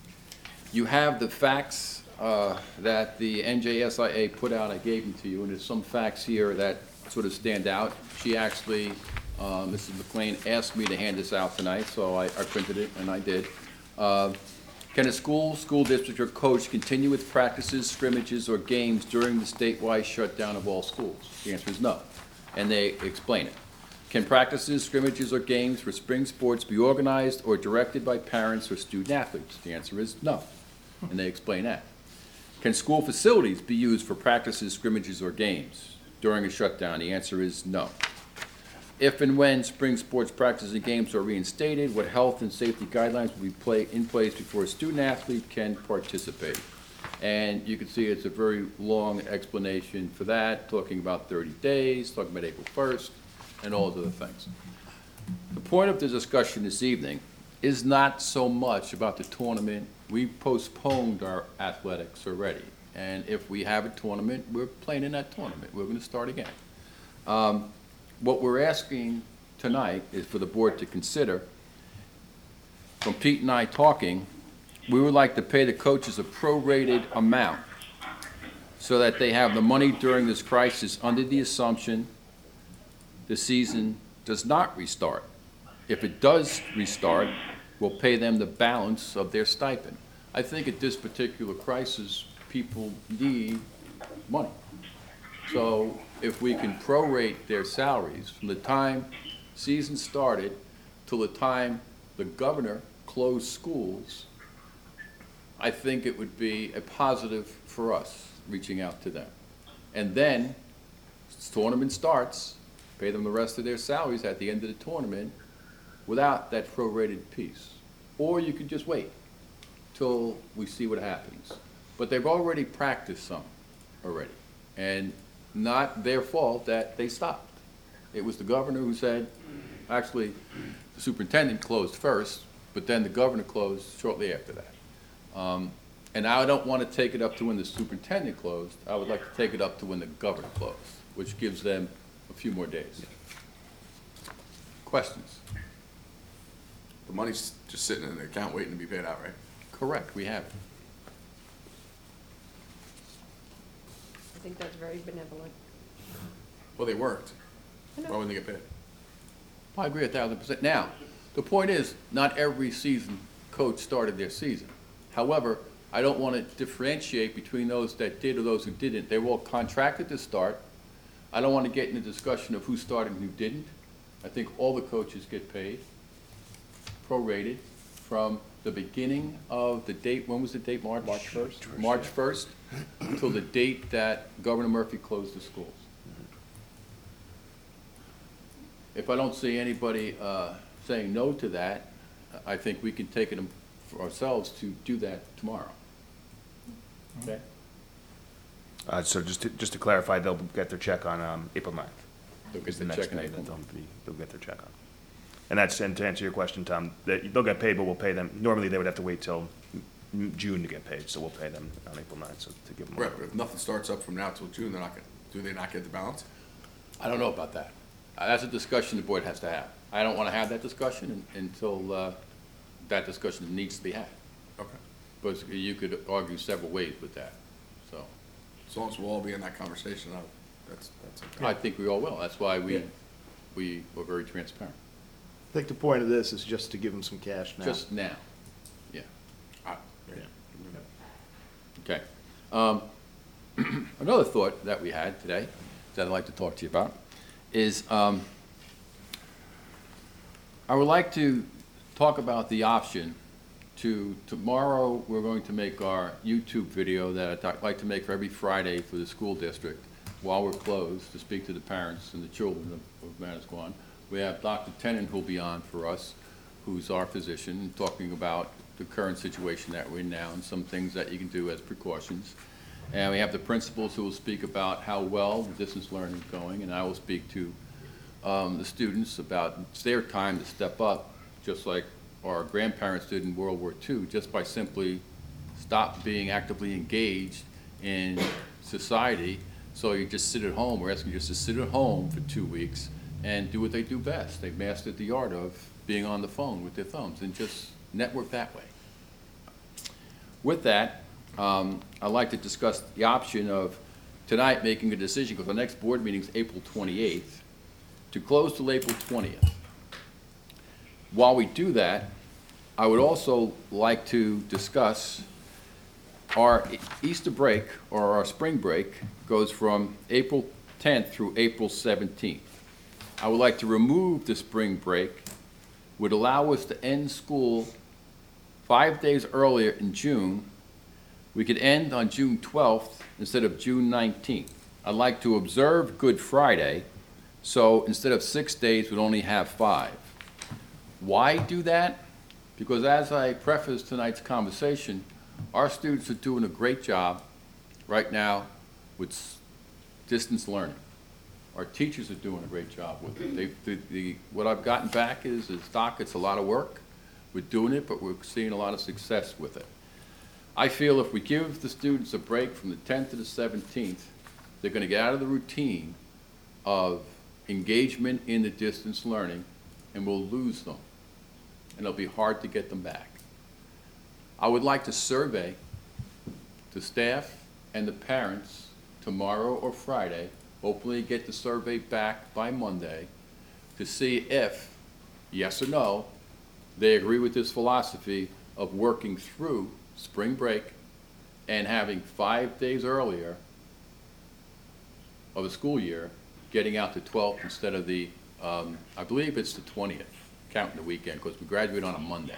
S6: you have the facts uh, that the N J S I A put out. I gave them to you, and there's some facts here that sort of stand out. She actually, uh, Missus McLean, asked me to hand this out tonight, so I I printed it, and I did. Uh, Can a school, school district, or coach continue with practices, scrimmages, or games during the statewide shutdown of all schools? The answer is no, and they explain it. Can practices, scrimmages, or games for spring sports be organized or directed by parents or student athletes? The answer is no, and they explain that. Can school facilities be used for practices, scrimmages, or games during a shutdown? The answer is no. If and when spring sports practices and games are reinstated, what health and safety guidelines will be play, in place before a student athlete can participate? And you can see it's a very long explanation for that, talking about thirty days, talking about April first, and all those other things. The point of the discussion this evening is not so much about the tournament. We postponed our athletics already, and if we have a tournament, we're playing in that tournament. We're going to start again. Um, What we're asking tonight is for the board to consider, from Pete and I talking, we would like to pay the coaches a prorated amount so that they have the money during this crisis under the assumption the season does not restart. If it does restart, we'll pay them the balance of their stipend. I think at this particular crisis, people need money. So if we can prorate their salaries from the time season started till the time the governor closed schools, I think it would be a positive for us, reaching out to them. And then, this tournament starts, pay them the rest of their salaries at the end of the tournament without that prorated piece. Or you could just wait till we see what happens. But they've already practiced some already. And not their fault that they stopped. It was the governor who said, actually, the superintendent closed first, but then the governor closed shortly after that. Um, and I don't want to take it up to when the superintendent closed. I would like to take it up to when the governor closed, which gives them a few more days. Questions?
S3: The money's just sitting in the account waiting to be paid out, right?
S6: Correct, we have it.
S11: I think that's very benevolent.
S3: Well, they worked.
S11: I know.
S3: Why wouldn't they get paid?
S6: I agree a thousand percent. Now, the point is, not every season coach started their season. However, I don't want to differentiate between those that did or those who didn't. They were all contracted to start. I don't want to get in a discussion of who started and who didn't. I think all the coaches get paid, prorated, from the beginning of the date, when was the date, March? March first. March first, until the date that Governor Murphy closed the schools. If I don't see anybody uh, saying no to that, I think we can take it for ourselves to do that tomorrow. Okay?
S2: Uh, so just to, just to clarify, they'll get their check on, um, April ninth.
S6: They'll get
S2: Is the
S6: their
S2: next
S6: check on
S2: day
S6: April
S2: that they'll be, they'll get their check on. And that's, and to answer your question, Tom, that they'll get paid, but we'll pay them, normally they would have to wait till m- June to get paid, so we'll pay them on April ninth, so to give them.
S3: Right, but if nothing starts up from now till June, they're not gonna, do they not get the balance?
S6: I don't know about that. Uh, That's a discussion the board has to have. I don't want to have that discussion un- until uh, that discussion needs to be had.
S3: Okay.
S6: Because you could argue several ways with that, so.
S3: As long as we'll all be in that conversation, I- that's, that's okay.
S6: I think we all will. That's why we,
S1: Yeah.
S6: we were very transparent.
S1: I think the point of this is just to give them some cash now.
S6: Just now, yeah,
S3: I- yeah.
S6: okay. Um, Another thought that we had today, that I'd like to talk to you about, is um, I would like to talk about the option to, tomorrow, we're going to make our YouTube video that I'd like to make for every Friday for the school district while we're closed, to speak to the parents and the children of, of Manasquan. We have Doctor Tennant who'll be on for us, who's our physician, talking about the current situation that we're in now and some things that you can do as precautions. And we have the principals who will speak about how well the distance learning is going, and I will speak to um, the students about it's their time to step up, just like our grandparents did in World War Two, just by simply stop being actively engaged in society. So you just sit at home. We're asking you just to sit at home for two weeks and do what they do best. They've mastered the art of being on the phone with their thumbs and just network that way. With that, um, I'd like to discuss the option of tonight making a decision, because the next board meeting is April twenty-eighth, to close till April twentieth. While we do that, I would also like to discuss our Easter break, or our spring break, goes from April tenth through April seventeenth. I would like to remove the spring break, would allow us to end school five days earlier in June. We could end on June twelfth instead of June nineteenth. I'd like to observe Good Friday, so instead of six days, we'd only have five. Why do that? Because as I preface tonight's conversation, our students are doing a great job right now with s- distance learning. Our teachers are doing a great job with it. They, the, the, what I've gotten back is, is, Doc, it's a lot of work. We're doing it, but we're seeing a lot of success with it. I feel if we give the students a break from the tenth to the seventeenth, they're gonna get out of the routine of engagement in the distance learning, and we'll lose them. And it'll be hard to get them back. I would like to survey the staff and the parents tomorrow or Friday, hopefully get the survey back by Monday, to see if, yes or no, they agree with this philosophy of working through spring break and having five days earlier of a school year, getting out the twelfth instead of the, um, I believe it's the twentieth, counting the weekend, because we graduate on a Monday.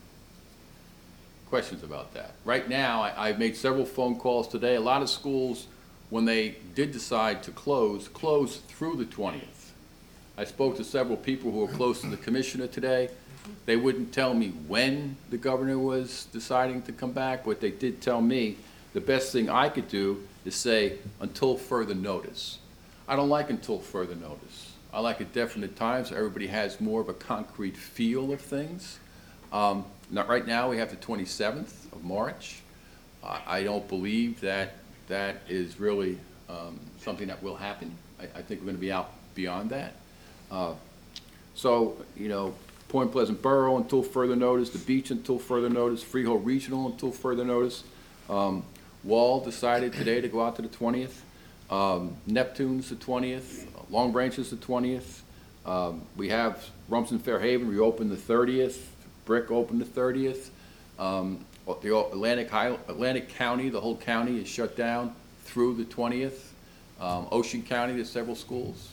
S6: Questions about that? Right now, I, I've made several phone calls today. A lot of schools, when they did decide to close, closed through the twentieth. I spoke to several people who were close to the commissioner today. They wouldn't tell me when the governor was deciding to come back, but they did tell me the best thing I could do is say, until further notice. I don't like until further notice. I like a definite time so everybody has more of a concrete feel of things. Um, not right now, we have the twenty-seventh of March. Uh, I don't believe that that is really um, something that will happen. I, I think we're going to be out beyond that. Uh, so, you know, Point Pleasant Borough until further notice, the beach until further notice, Freehold Regional until further notice. Um, Wall decided today to go out to the twentieth. Um, Neptune's the twentieth, Long Branch is the twentieth. Um, we have Rumson Fairhaven reopened the thirtieth, Brick opened the thirtieth. Um, the Atlantic, High, Atlantic County, the whole county is shut down through the twentieth. Um, Ocean County, there's several schools.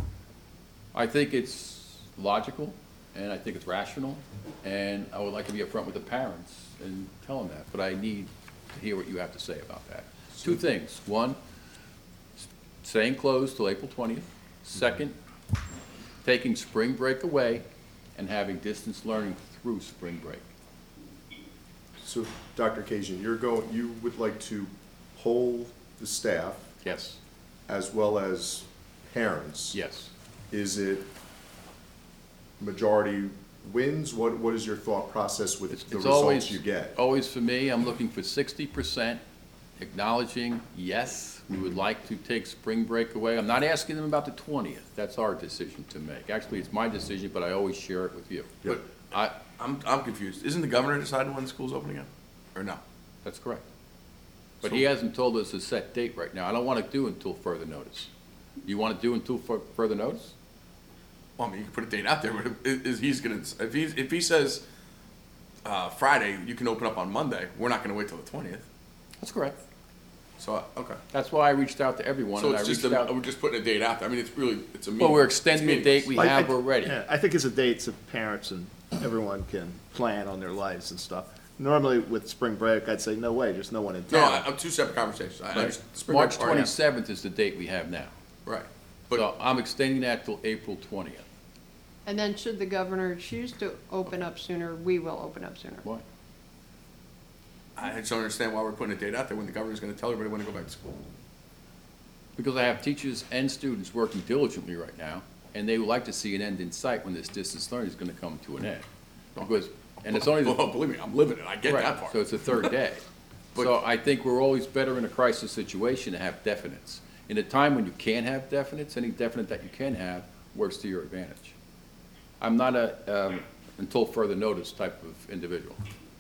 S6: I think it's logical, and I think it's rational, and I would like to be upfront with the parents and tell them that, but I need to hear what you have to say about that. Two things. One, staying closed till April twentieth. Second, taking spring break away and having distance learning through spring break.
S13: So, Doctor Kajian, you're going, you would like to poll the staff
S6: Yes,
S13: as well as parents?
S6: yes.
S13: Is it majority wins? What, what is your thought process with
S6: It's
S13: the
S6: it's
S13: results
S6: always,
S13: you get?
S6: always for me, I'm looking for sixty percent acknowledging, yes, we would like to take spring break away. I'm not asking them about the twentieth. That's our decision to make. Actually, it's my decision, but I always share it with you.
S3: But
S6: I,
S3: I'm, I'm confused. Isn't the governor deciding when the school's opening again? Or no?
S6: that's correct. But he hasn't told us a set date right now. I don't want to do until further notice. You want to do until fur- further notice?
S3: Well, I mean, you can put a date out there, but if, is he's gonna, if he's, if he says, uh, Friday, you can open up on Monday, we're not gonna wait till the twentieth.
S6: That's correct.
S3: So, uh, okay.
S6: That's why I reached out to everyone,
S3: So
S6: and I
S3: it's just,
S6: reached
S3: a-
S6: out.
S3: we're just putting a date out there. I mean, it's really, it's a meeting.
S6: Well, we're
S3: It's
S6: extending the date we
S3: meaningless.
S1: I- I-
S6: have already.
S1: Yeah, I think it's a date so parents and everyone can plan on their lives and stuff. Normally with spring break, I'd say, no way, there's no one in
S3: No, I-
S1: town.
S3: I'm two separate conversations. I- I
S6: Right.
S3: understand. The spring
S6: March
S3: break part, yeah.
S6: twenty-seventh is the date we have now.
S3: Right.
S6: So
S3: But,
S6: I'm extending that till April twentieth.
S11: And then should the governor choose to open up sooner, we will open up sooner.
S6: Why?
S3: I just don't understand why we're putting a date out there when the governor's gonna tell everybody when to go back to school.
S6: Because I have teachers and students working diligently right now, and they would like to see an end in sight when this distance learning is gonna come to an end. Because, and it's only the.
S3: Well, believe me, I'm living it. I get
S6: Right,
S3: that part.
S6: So it's the third day.
S3: But-
S6: So I think we're always better in a crisis situation to have definites. In a time when you can't have definites, any definite that you can have works to your advantage. I'm not a, um, until further notice type of individual.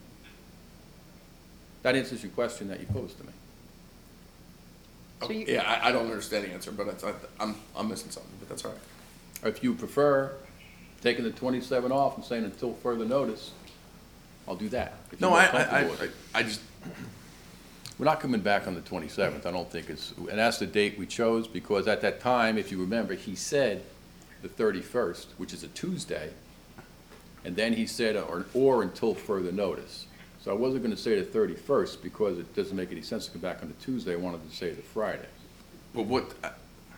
S6: That answers your question that you posed to me.
S11: So you-
S3: Yeah, I, I don't understand the answer, but it's, I- I'm, I'm missing something, but that's all right.
S6: Or if you prefer taking the twenty-seven off and saying until further notice, I'll do that. if you're
S3: No,
S6: more
S3: I, I,
S6: comfortable with
S3: I,
S6: it.
S3: I just,
S6: We're not coming back on the twenty-seventh, I don't think it's, and that's the date we chose, because at that time, if you remember, he said the thirty-first, which is a Tuesday, and then he said, or, or until further notice. So I wasn't gonna say the thirty-first, because it doesn't make any sense to come back on the Tuesday, I wanted to say the Friday.
S3: but what, I-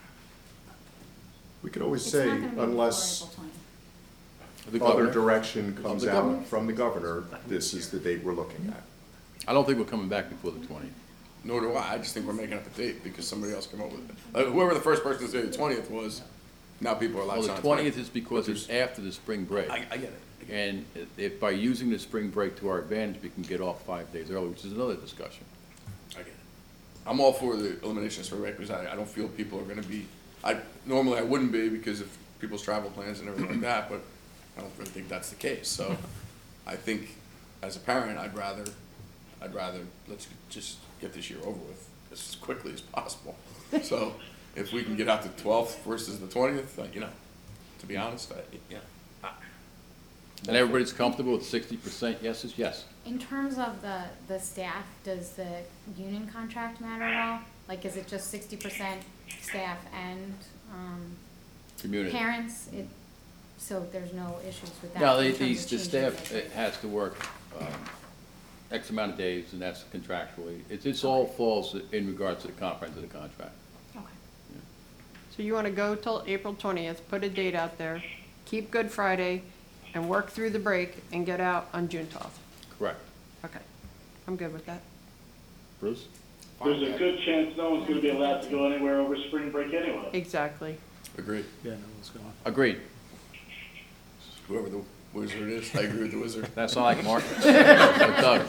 S13: We could always
S14: It's
S13: say
S14: not gonna be before
S13: unless
S14: April twentieth.
S6: The
S13: other
S6: governor-
S13: direction comes
S6: the
S13: out
S6: governor.
S13: from the governor, this is the date we're looking at.
S6: I don't think we're coming back before the twentieth.
S3: nor do I, I just think we're making up a date because somebody else came up with it. Uh, whoever the first person to say the twentieth was, now people are allowed
S6: Well,
S3: to
S6: the
S3: sign
S6: twentieth
S3: twentieth.
S6: is because it's after the spring break.
S3: I, I get it. I get it.
S6: And if by using the spring break to our advantage, we can get off five days early, which is another discussion.
S3: I get it. I'm all for the elimination of spring break because I, I don't feel people are gonna be, I, normally I wouldn't be because of people's travel plans and everything like that, but I don't really think that's the case. So I think as a parent, I'd rather, I'd rather, let's just get this year over with as quickly as possible. So if we can get out the twelfth versus the twentieth, you know, to be honest, I, yeah. I-
S6: And everybody's comfortable with sixty percent yeses? Yes.
S14: In terms of the, the staff, does the union contract matter at all? Like, is it just sixty percent staff and, um,
S6: Community.
S14: parents? It, so there's no issues with that?
S6: No,
S14: in
S6: the,
S14: terms
S6: the,
S14: of
S6: the
S14: changing
S6: staff
S14: it?
S6: uh, has to work, um, X amount of days, and that's contractually. It, it's all falls in regards to the comprehensive of the contract.
S14: Okay.
S11: So you wanna go till April twentieth, put a date out there, keep Good Friday, and work through the break and get out on June twelfth.
S6: Correct.
S11: Okay, I'm good with that.
S6: Bruce?
S5: There's a good chance no one's gonna be allowed to go anywhere over spring break anyway.
S11: Exactly.
S3: Agreed.
S1: Yeah, no one's going.
S6: Agreed.
S3: Whoever the wizard is, I agree with the wizard.
S6: That's all like Mark. Or Doug.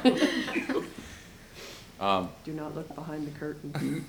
S6: Um,
S11: Do not look behind the curtain.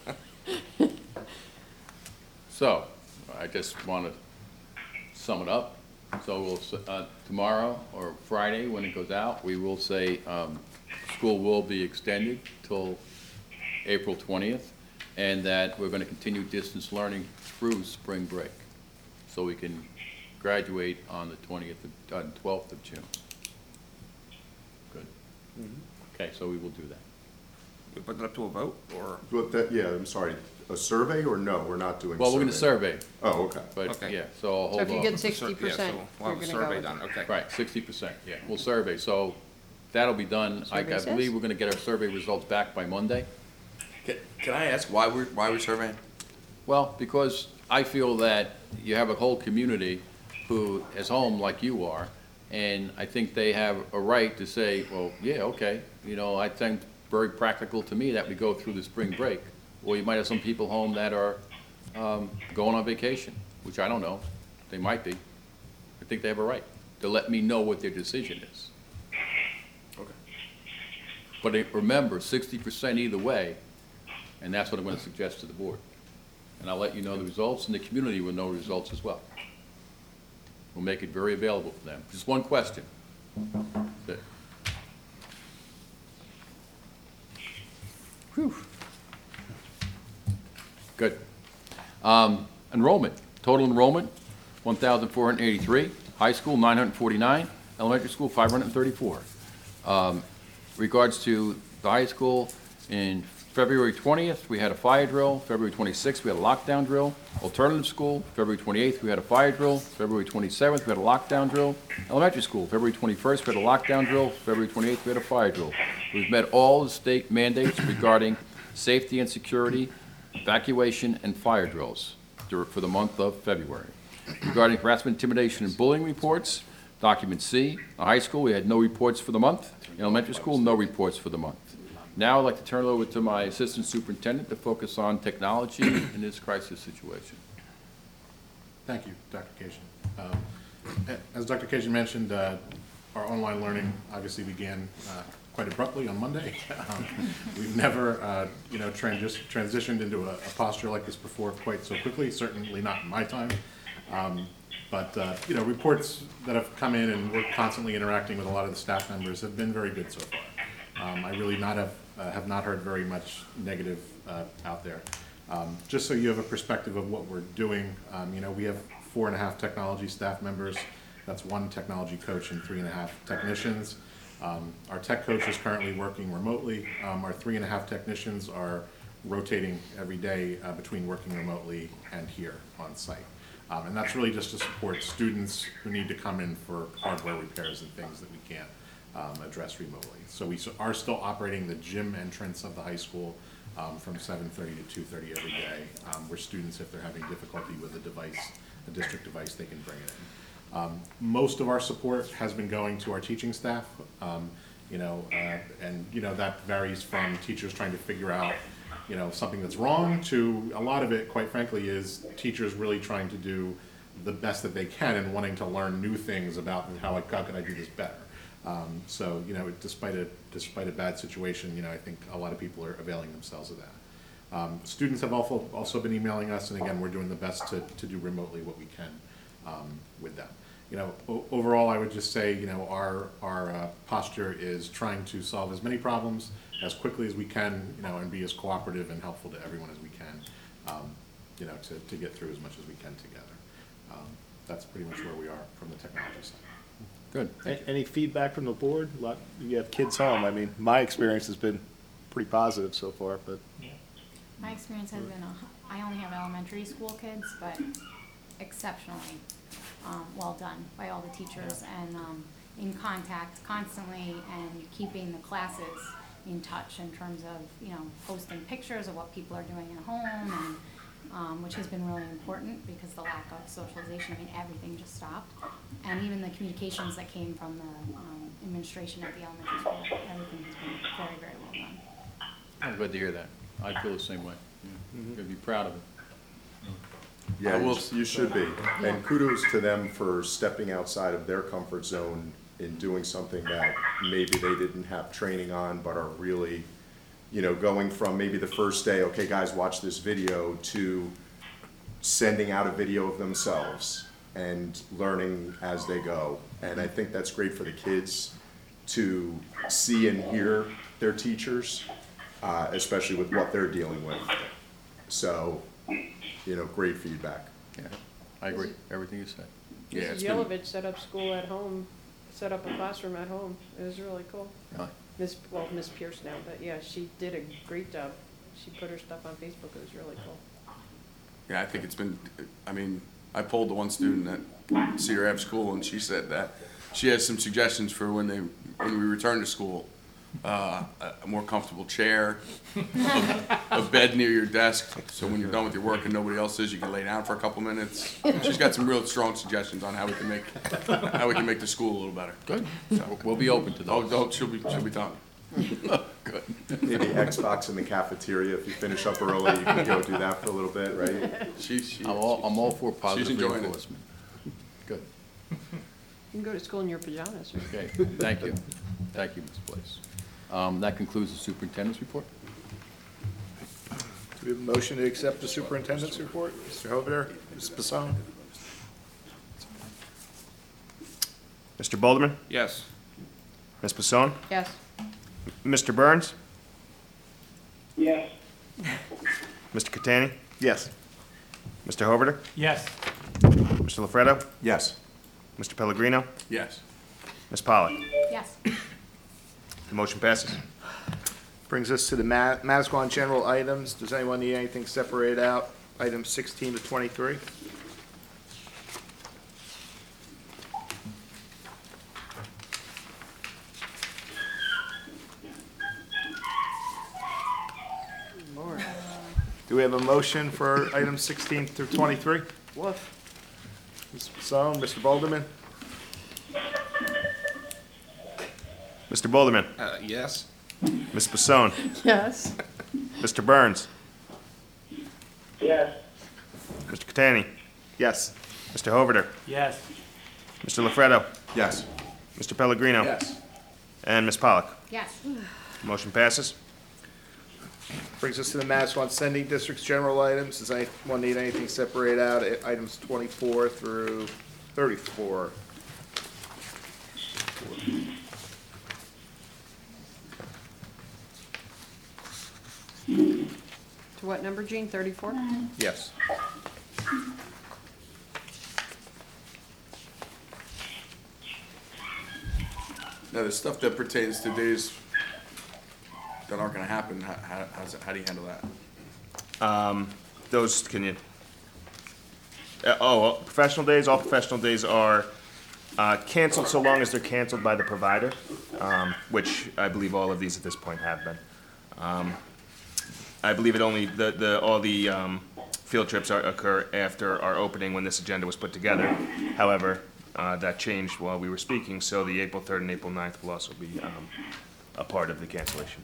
S6: So, I just want to sum it up. So we'll, s- uh, tomorrow or Friday, when it goes out, we will say, um, school will be extended till April twentieth, and that we're going to continue distance learning through spring break. So we can graduate on the twentieth, of- uh, twelfth of June. Good. Okay, so we will do that.
S2: We put it up to a vote, or?
S13: But that, yeah, I'm sorry, a survey or no, we're not doing survey?
S6: Well, we're going to survey,
S13: Oh, okay.
S6: but,
S2: Okay.
S6: yeah, so I'll
S11: So
S6: hold
S11: if you
S6: off.
S11: get sixty percent,
S2: Yeah, so
S11: you're
S2: we'll have a
S11: gonna go
S2: survey
S11: with
S2: done,
S11: it.
S2: okay.
S6: Right, sixty percent, yeah, we'll survey, so that'll be done. I, I
S11: Survey says?
S6: believe we're gonna get our survey results back by Monday.
S3: Can, can I ask why we're, why we're surveying?
S6: Well, because I feel that you have a whole community who is home like you are, and I think they have a right to say, well, yeah, okay, you know, I think very practical to me that we go through the spring break. Or you might have some people home that are, um, going on vacation, which I don't know, they might be. I think they have a right to let me know what their decision is.
S3: Okay.
S6: But it- remember, sixty percent either way, and that's what I'm gonna suggest to the board. And I'll let you know the results, and the community will know results as well. We'll make it very available for them. Just one question. That's it. Whew. Good. Um, enrollment, total enrollment, one thousand four hundred eighty-three, high school, nine hundred forty-nine, elementary school, five hundred thirty-four. Um, regards to the high school, in February twentieth, we had a fire drill. February twenty-sixth, we had a lockdown drill. Alternative school, February twenty-eighth, we had a fire drill. February twenty-seventh, we had a lockdown drill. Elementary school, February twenty-first, we had a lockdown drill. February twenty-eighth, we had a fire drill. We've met all the state mandates regarding safety and security, evacuation, and fire drills dur- for the month of February. Regarding harassment, intimidation, and bullying reports, document C, the high school, we had no reports for the month. In elementary school, no reports for the month. Now I'd like to turn it over to my assistant superintendent to focus on technology in this crisis situation.
S15: Thank you, Doctor Cation. Um, a- As Doctor Cation mentioned, uh, our online learning obviously began uh, quite abruptly on Monday. Um, We've never, uh, you know, transis- transitioned into a a posture like this before quite so quickly, certainly not in my time. Um, But, uh, you know, reports that have come in, and we're constantly interacting with a lot of the staff members, have been very good so far. Um, I really not have, uh, have not heard very much negative uh, out there. Um, Just so you have a perspective of what we're doing, um, you know, we have four and a half technology staff members. That's one technology coach and three and a half technicians. Um, Our tech coach is currently working remotely. Um, Our three and a half technicians are rotating every day uh, between working remotely and here on site. Um, And that's really just to support students who need to come in for hardware repairs and things that we can't um, address remotely. So we s- are still operating the gym entrance of the high school um, from seven thirty to two thirty every day, um, where students, if they're having difficulty with a device, a district device, they can bring it in. Um, Most of our support has been going to our teaching staff, um, you know, uh, and, you know, that varies from teachers trying to figure out, you know, something that's wrong, to a lot of it, quite frankly, is teachers really trying to do the best that they can and wanting to learn new things about how, I- how can I do this better. Um, so, you know, despite a, despite a bad situation, you know, I think a lot of people are availing themselves of that. Um, students have also, also been emailing us, and again, we're doing the best to, to do remotely what we can um, with them. You know, o- overall, I would just say, you know, our, our uh, posture is trying to solve as many problems as quickly as we can, you know, and be as cooperative and helpful to everyone as we can, um, you know, to, to get through as much as we can together. Um, That's pretty much where we are from the technology side.
S6: Good.
S1: A- Any feedback from the board? Lot- You have kids home. I mean, my experience has been pretty positive so far, but
S14: My experience has been, a h- I only have elementary school kids, but exceptionally um, well done by all the teachers, and um, in contact constantly, and keeping the classes in touch in terms of, you know, posting pictures of what people are doing at home, and um, which has been really important because the lack of socialization, I mean, everything just stopped. And even the communications that came from the um, administration at the elementary school, everything has been very, very well done.
S6: I'm glad to hear that. I feel the same way. You're gonna be proud of it.
S13: Yeah,
S3: I will-
S13: you- you should be.
S14: Yeah.
S13: And kudos to them for stepping outside of their comfort zone in doing something that maybe they didn't have training on, but are really, you know, going from maybe the first day, okay, guys, watch this video, to sending out a video of themselves and learning as they go. And I think that's great for the kids to see and hear their teachers, uh, especially with what they're dealing with. So, you know, great feedback.
S6: Yeah, I agree, everything you said.
S3: Yeah,
S11: Missus
S3: it's been-
S11: Yelovich set up school at home, set up a classroom at home. It was really cool.
S6: Really?
S11: Miss, well, Miss Pierce now, but yeah, she did a great job. She put her stuff on Facebook. It was really cool.
S3: Yeah, I think it's been, I mean, I polled the one student at Cedar Ave School, and she said that she has some suggestions for when they, when we return to school. Uh, a a more comfortable chair, a, a bed near your desk, so when you're done with your work and nobody else is, you can lay down for a couple minutes. She's got some real strong suggestions on how we can make, how we can make the school a little better.
S6: Good. We'll- We'll be open to
S3: Oh,
S6: those.
S3: no, she'll be, she'll be talking.
S6: Good.
S13: Maybe Xbox in the cafeteria, if you finish up early, you can go do that for a little bit, right?
S3: She's, she.
S6: I'm all, I'm all for
S3: She's
S6: positive
S3: enjoying it.
S6: reinforcement. Good.
S11: You can go to school in your pajamas. Or
S6: Okay, thank you. Thank you, Miz Place. Um, That concludes the superintendent's report.
S1: Do we have a motion to accept the superintendent's report? Mister Hoveder, Miz Pasone?
S2: Mister Bolderman?
S1: Yes.
S2: Miz Pasone?
S11: Yes.
S2: Mister Burns?
S5: Yes.
S2: Mister Catani?
S1: Yes.
S2: Mister Hoverder?
S12: Yes.
S2: Mister Lafredo?
S13: Yes.
S2: Mister Pellegrino?
S3: Yes.
S2: Miz Pollak?
S14: Yes.
S2: The motion passes.
S1: Brings us to the Ma- Mascon general items. Does anyone need anything separated out? Items sixteen to twenty-three?
S11: Lord.
S1: Do we have a motion for items sixteen through twenty-three?
S11: Woof.
S1: Miz Pasone, Mister Bolderman?
S2: Mister Bolderman?
S1: Uh, yes.
S2: Miz Pasone?
S11: Yes.
S2: Mister Burns?
S5: Yes.
S2: Mister Catani?
S1: Yes.
S2: Mister Hoverder?
S12: Yes.
S2: Mister Lafredo?
S13: Yes.
S2: Mister Pellegrino?
S3: Yes.
S2: And Miz Pollak?
S14: Yes.
S2: Motion passes.
S1: Brings us to the Mascon sending district's general items. Does anyone need anything separated out? I- Items twenty-four through thirty-four.
S11: To what number, Gene? Thirty-four?
S1: Yes.
S3: Now, the stuff that pertains to days that aren't gonna happen, how, how, how's it- how do you handle that?
S2: Um, those, can you? Uh, oh, well, professional days, all professional days are, uh, canceled so long as they're canceled by the provider, um, which I believe all of these at this point have been. Um, I believe it only, the, the, all the, um, field trips are, occur after our opening when this agenda was put together. However, uh, that changed while we were speaking, so the April third and April ninth will also be, um, a part of the cancellation.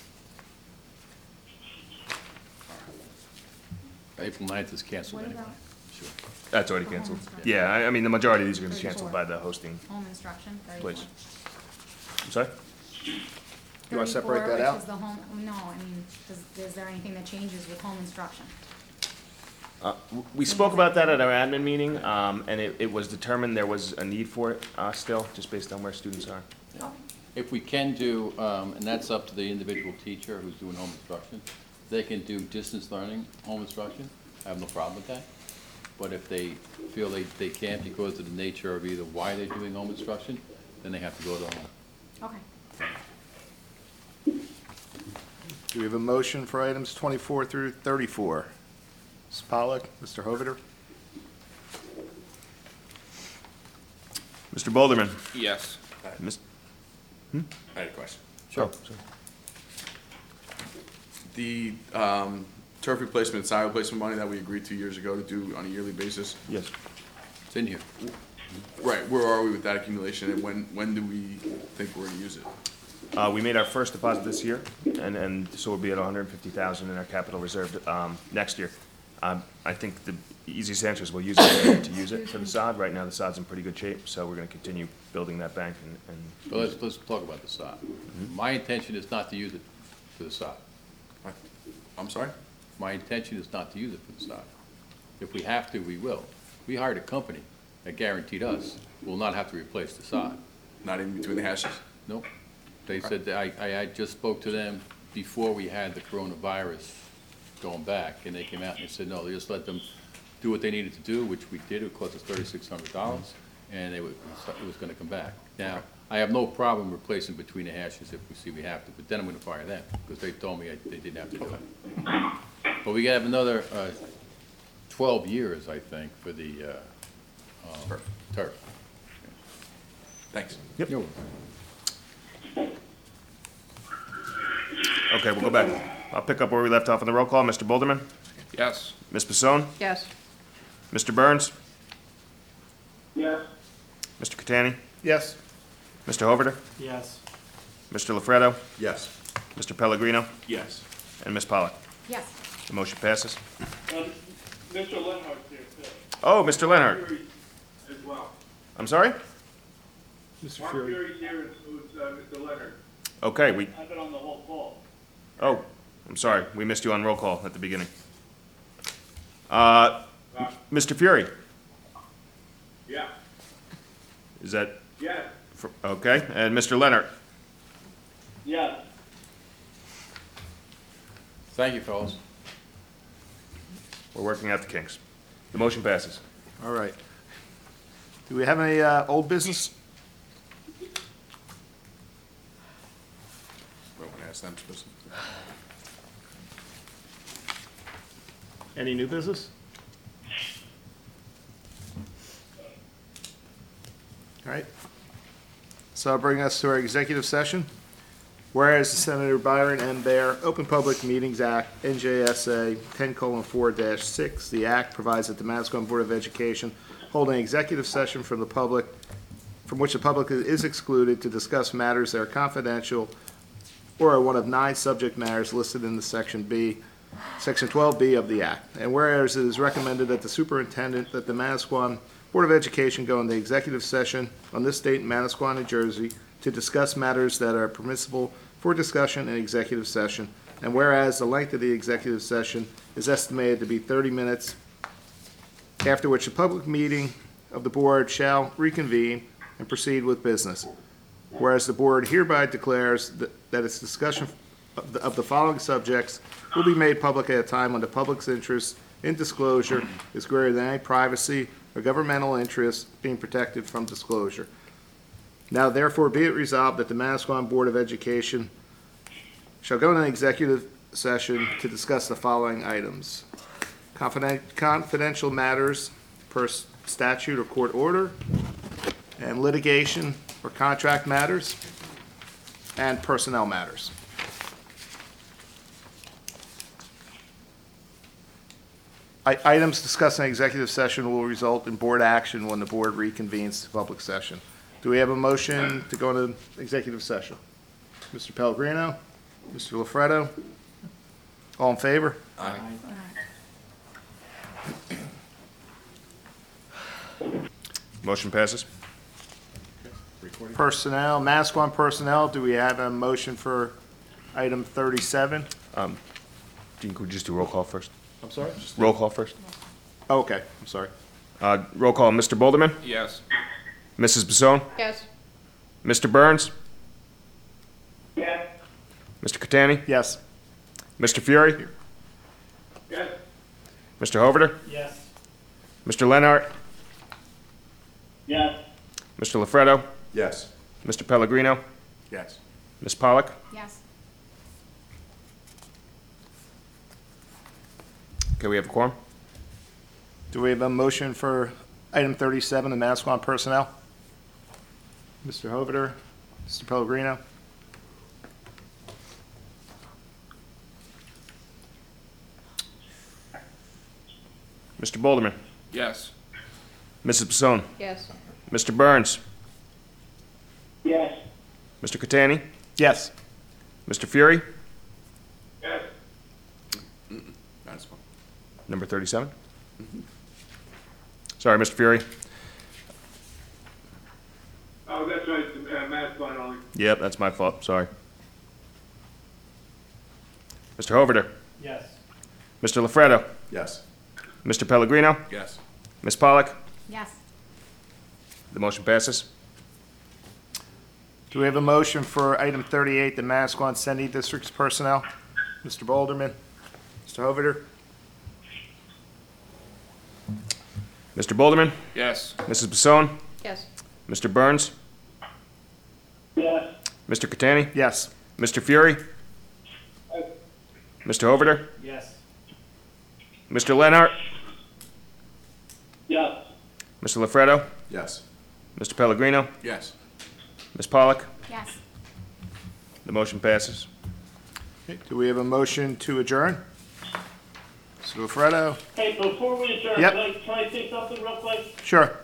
S6: April ninth is canceled
S14: What
S6: anyway.
S14: about
S6: Sure.
S2: That's already
S14: For home
S2: canceled.
S14: instruction?
S2: Yeah, I, I mean, the majority of these are gonna be
S14: thirty-four.
S2: canceled by the hosting
S14: home instruction?
S2: place.
S14: thirty-four.
S2: I'm sorry?
S1: You wanna separate that
S14: thirty-four,
S1: out?
S14: which is the home, no, I mean, does, is there anything that changes with home instruction?
S2: Uh, w- We spoke about that at our admin meeting, um, and it, it was determined there was a need for it, uh, still, just based on where students are.
S6: If we can do, um, and that's up to the individual teacher who's doing home instruction, they can do distance learning, home instruction, I have no problem with that. But if they feel they, they can't because of the nature of either why they're doing home instruction, then they have to go to home.
S14: Okay.
S1: Do we have a motion for items twenty-four through thirty-four? Miz Pollak, Mister Hoveder?
S2: Mister Bolderman?
S1: Yes.
S2: Mis-
S3: I had a question.
S2: Sure.
S3: Oh, The, um, turf replacement, side replacement money that we agreed to years ago to do on a yearly basis,
S2: Yes.
S6: It's in here.
S3: right, where are we with that accumulation, and when, when do we think we're gonna use it?
S2: Uh, we made our first deposit this year, and, and so we'll be at hundred and fifty thousand in our capital reserve, um, next year. Um, I think the easiest answer is we'll use it to use it for the sod. Right now, the sod's in pretty good shape, so we're gonna continue building that bank and, and.
S6: So let's, let's talk about the sod. My intention is not to use it for the sod.
S3: I'm sorry?
S6: My intention is not to use it for the sod. If we have to, we will. We hired a company that guaranteed us we'll not have to replace the sod.
S3: Not even between the hashes?
S6: Nope. They said, that I, I, I just spoke to them before we had the coronavirus going back, and they came out and they said, no, they just let them do what they needed to do, which we did. It cost us thirty-six hundred dollars, and they would, it was gonna come back. Now, I have no problem replacing between the hashes if we see we have to, but then I'm gonna fire them, because they told me I- they didn't have to do it. But we have another, uh, twelve years, I think, for the, uh, um, turf.
S3: Thanks.
S2: Yep.
S6: You're welcome.
S2: Okay, we'll go back. I'll pick up where we left off on the roll call. Mister Bolderman?
S1: Yes.
S2: Miz Pasone?
S11: Yes.
S2: Mister Burns?
S5: Yes.
S2: Mister Catani?
S1: Yes.
S2: Mister Hoverder?
S12: Yes.
S2: Mister Lafredo?
S13: Yes.
S2: Mister Pellegrino?
S3: Yes.
S2: And Miz Pollak?
S14: Yes.
S2: The motion passes.
S5: Um, Mister Lenhart's here too.
S2: Oh, Mister Leonard.
S5: Fury's as well.
S2: I'm sorry?
S1: Mister
S5: Mark
S1: Fury?
S5: Fury's here, and who's, uh, Mister Leonard.
S2: Okay, we,
S5: I've been on the whole call.
S2: oh, I'm sorry, we missed you on roll call at the beginning. Uh, Mister Fury,
S5: Yeah.
S2: is that,
S5: Yes.
S2: for- okay, and Mister Leonard?
S5: Yes.
S6: Thank you, fellas.
S2: We're working out the kinks. The motion passes.
S1: All right. Do we have any uh, old business?
S3: Well, when I ask them specifically.
S1: Any new business? All right. So I'll bring us to our executive session. Whereas the Senator Byron M. Bear Open Public Meetings Act, N J S A ten four dash six, the act provides that the Manasquan Board of Education hold an executive session from the public, from which the public is excluded to discuss matters that are confidential or are one of nine subject matters listed in the Section B, Section twelve B of the Act. And whereas it is recommended that the superintendent, that the Manasquan Board of Education go into executive session on this date in Manasquan, New Jersey, to discuss matters that are permissible for discussion in executive session. And whereas the length of the executive session is estimated to be thirty minutes, after which the public meeting of the board shall reconvene and proceed with business. Whereas the board hereby declares that that its discussion of the, of the following subjects will be made public at a time when the public's interest in disclosure is greater than any privacy or governmental interest being protected from disclosure. Now therefore be it resolved that the Manasquan Board of Education shall go into an executive session to discuss the following items: Confiden- confidential matters per s- statute or court order, and litigation or contract matters, and personnel matters. I- Items discussed in executive session will result in board action when the board reconvenes to public session. Do we have a motion to go into executive session? Mister Pellegrino? Mister LaFredo? All in favor?
S3: Aye.
S2: Motion passes.
S1: Personnel, Manasquan personnel, do we have a motion for item thirty-seven?
S2: Um, Dean, could we just do roll call first?
S1: I'm sorry?
S2: Roll call first.
S1: Oh, okay, I'm sorry.
S2: Uh, roll call, Mister Bolderman?
S6: Yes.
S2: Missus Basone?
S11: Yes.
S2: Mister Burns?
S5: Yes.
S2: Mister Catani?
S1: Yes.
S2: Mister Fury?
S5: Yes.
S2: Mister Hoverder?
S12: Yes.
S2: Mister Leonard?
S5: Yes.
S2: Mister LaFredo?
S13: Yes.
S2: Mister Pellegrino?
S3: Yes.
S2: Miz Pollock?
S14: Yes.
S2: Okay, we have a quorum.
S1: Do we have a motion for item thirty-seven, the Manasquan personnel? Mister Hoveter, Mister Pellegrino?
S2: Mister Bolderman?
S6: Yes.
S2: Missus Basone?
S11: Yes.
S2: Mister Burns?
S5: Yes.
S2: Mister Catani?
S1: Yes.
S2: Mister Fury?
S5: Yes.
S3: That's fine.
S2: Number thirty-seven? Sorry, Mister Fury.
S5: Oh, that's right, uh, Manasquan only.
S2: Yep, that's my fault, sorry. Mister Hoverder?
S12: Yes.
S2: Mister LaFredo?
S13: Yes.
S2: Mister Pellegrino?
S3: Yes.
S2: Miz Pollock?
S14: Yes.
S2: The motion passes.
S1: Do we have a motion for item thirty-eight, the Manasquan Sending District's personnel? Mister Bolderman? Mister Hoveter?
S2: Mister Bolderman?
S6: Yes.
S2: Missus Basone?
S11: Yes.
S2: Mister Burns?
S5: Yes.
S2: Mister Catani?
S1: Yes.
S2: Mister Fury? Mister Hoverder?
S12: Yes.
S2: Mister Leonard?
S5: Yes.
S2: Mister LaFredo?
S13: Yes.
S2: Mister Pellegrino?
S3: Yes.
S2: Miz Pollock?
S14: Yes.
S2: The motion passes.
S1: Okay, do we have a motion to adjourn? Mister LaFredo?
S5: Hey, before we adjourn,
S1: Yep.
S5: can I, can I say something real quick?
S1: Sure.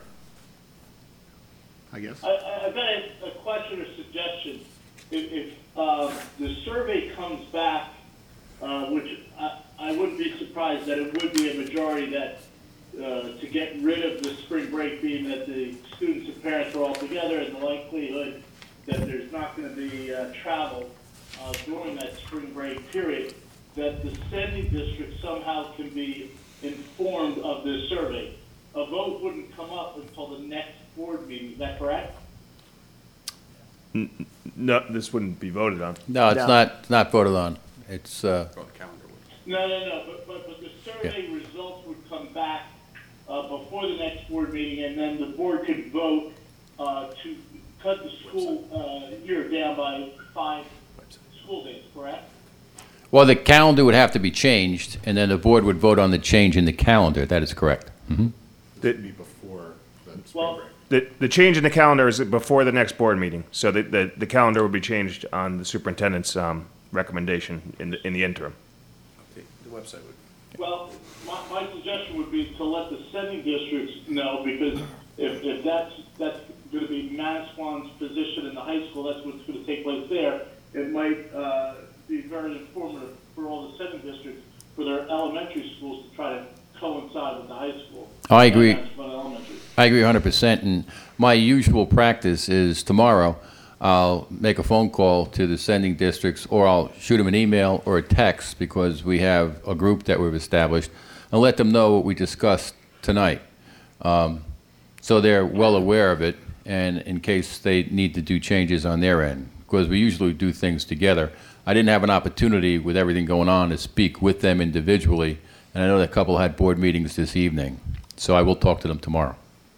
S1: I guess.
S5: I, I, I've got a, a question or suggestion. If, if, uh, the survey comes back, uh, which I, I wouldn't be surprised that it would be a majority that, uh, to get rid of the spring break being that the students and parents are all together and the likelihood that there's not gonna be, uh, travel, uh, during that spring break period, that the sending district somehow can be informed of this survey. A vote wouldn't come up until the next board meeting, is that correct?
S2: No, this wouldn't be voted on.
S6: No, it's
S1: No.
S6: not, it's not voted on. It's, uh,
S3: Oh, the calendar would.
S5: No, no, no, but, but, but the survey results would come back, uh, before the next board meeting, and then the board could vote, uh, to cut the school, uh, year down by five school days, correct?
S6: well, the calendar would have to be changed, and then the board would vote on the change in the calendar. That is correct. Mhm.
S15: It'd be before the spring
S5: Well,
S15: break.
S2: The, the change in the calendar is before the next board meeting, so the, the, the calendar will be changed on the superintendent's, um, recommendation in the, in the interim.
S3: The the website would.
S5: well, my, my suggestion would be to let the sending districts know, because if, if that's, that's gonna be Manasquan's position in the high school, that's what's gonna take place there, it might, uh, be very informative for all the sending districts, for their elementary schools to try to coincide with the high school.
S6: I agree.
S5: Manasquan Elementary.
S6: I agree one hundred percent, and my usual practice is tomorrow, I'll make a phone call to the sending districts, or I'll shoot them an email or a text, because we have a group that we've established, and let them know what we discussed tonight. Um, So they're well aware of it, and in case they need to do changes on their end, because we usually do things together. I didn't have an opportunity with everything going on to speak with them individually, and I know that a couple had board meetings this evening, so I will talk to them tomorrow.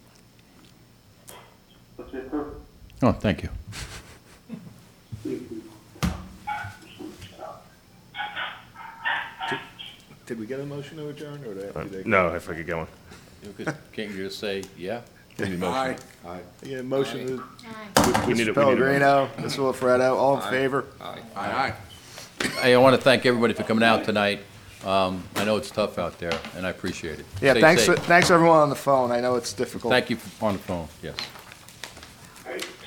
S5: Okay, perfect.
S6: Oh, thank you.
S1: Did we get a motion to adjourn, or do I have to take?
S2: No, if I could get one.
S6: Can't you just say, yeah?
S3: Aye.
S13: Aye.
S1: Yeah, motion to,
S14: Aye.
S2: We need
S1: Mister
S2: a- we need a-
S1: Pellegrino, Mister LaFredo, all in favor?
S3: Aye, aye.
S6: Hey, I want to thank everybody for coming out tonight. Um, I know it's tough out there, and I appreciate it.
S1: Yeah,
S6: Stay
S1: thanks,
S6: safe.
S1: thanks everyone on the phone, I know it's difficult.
S6: Thank you on the phone, yes.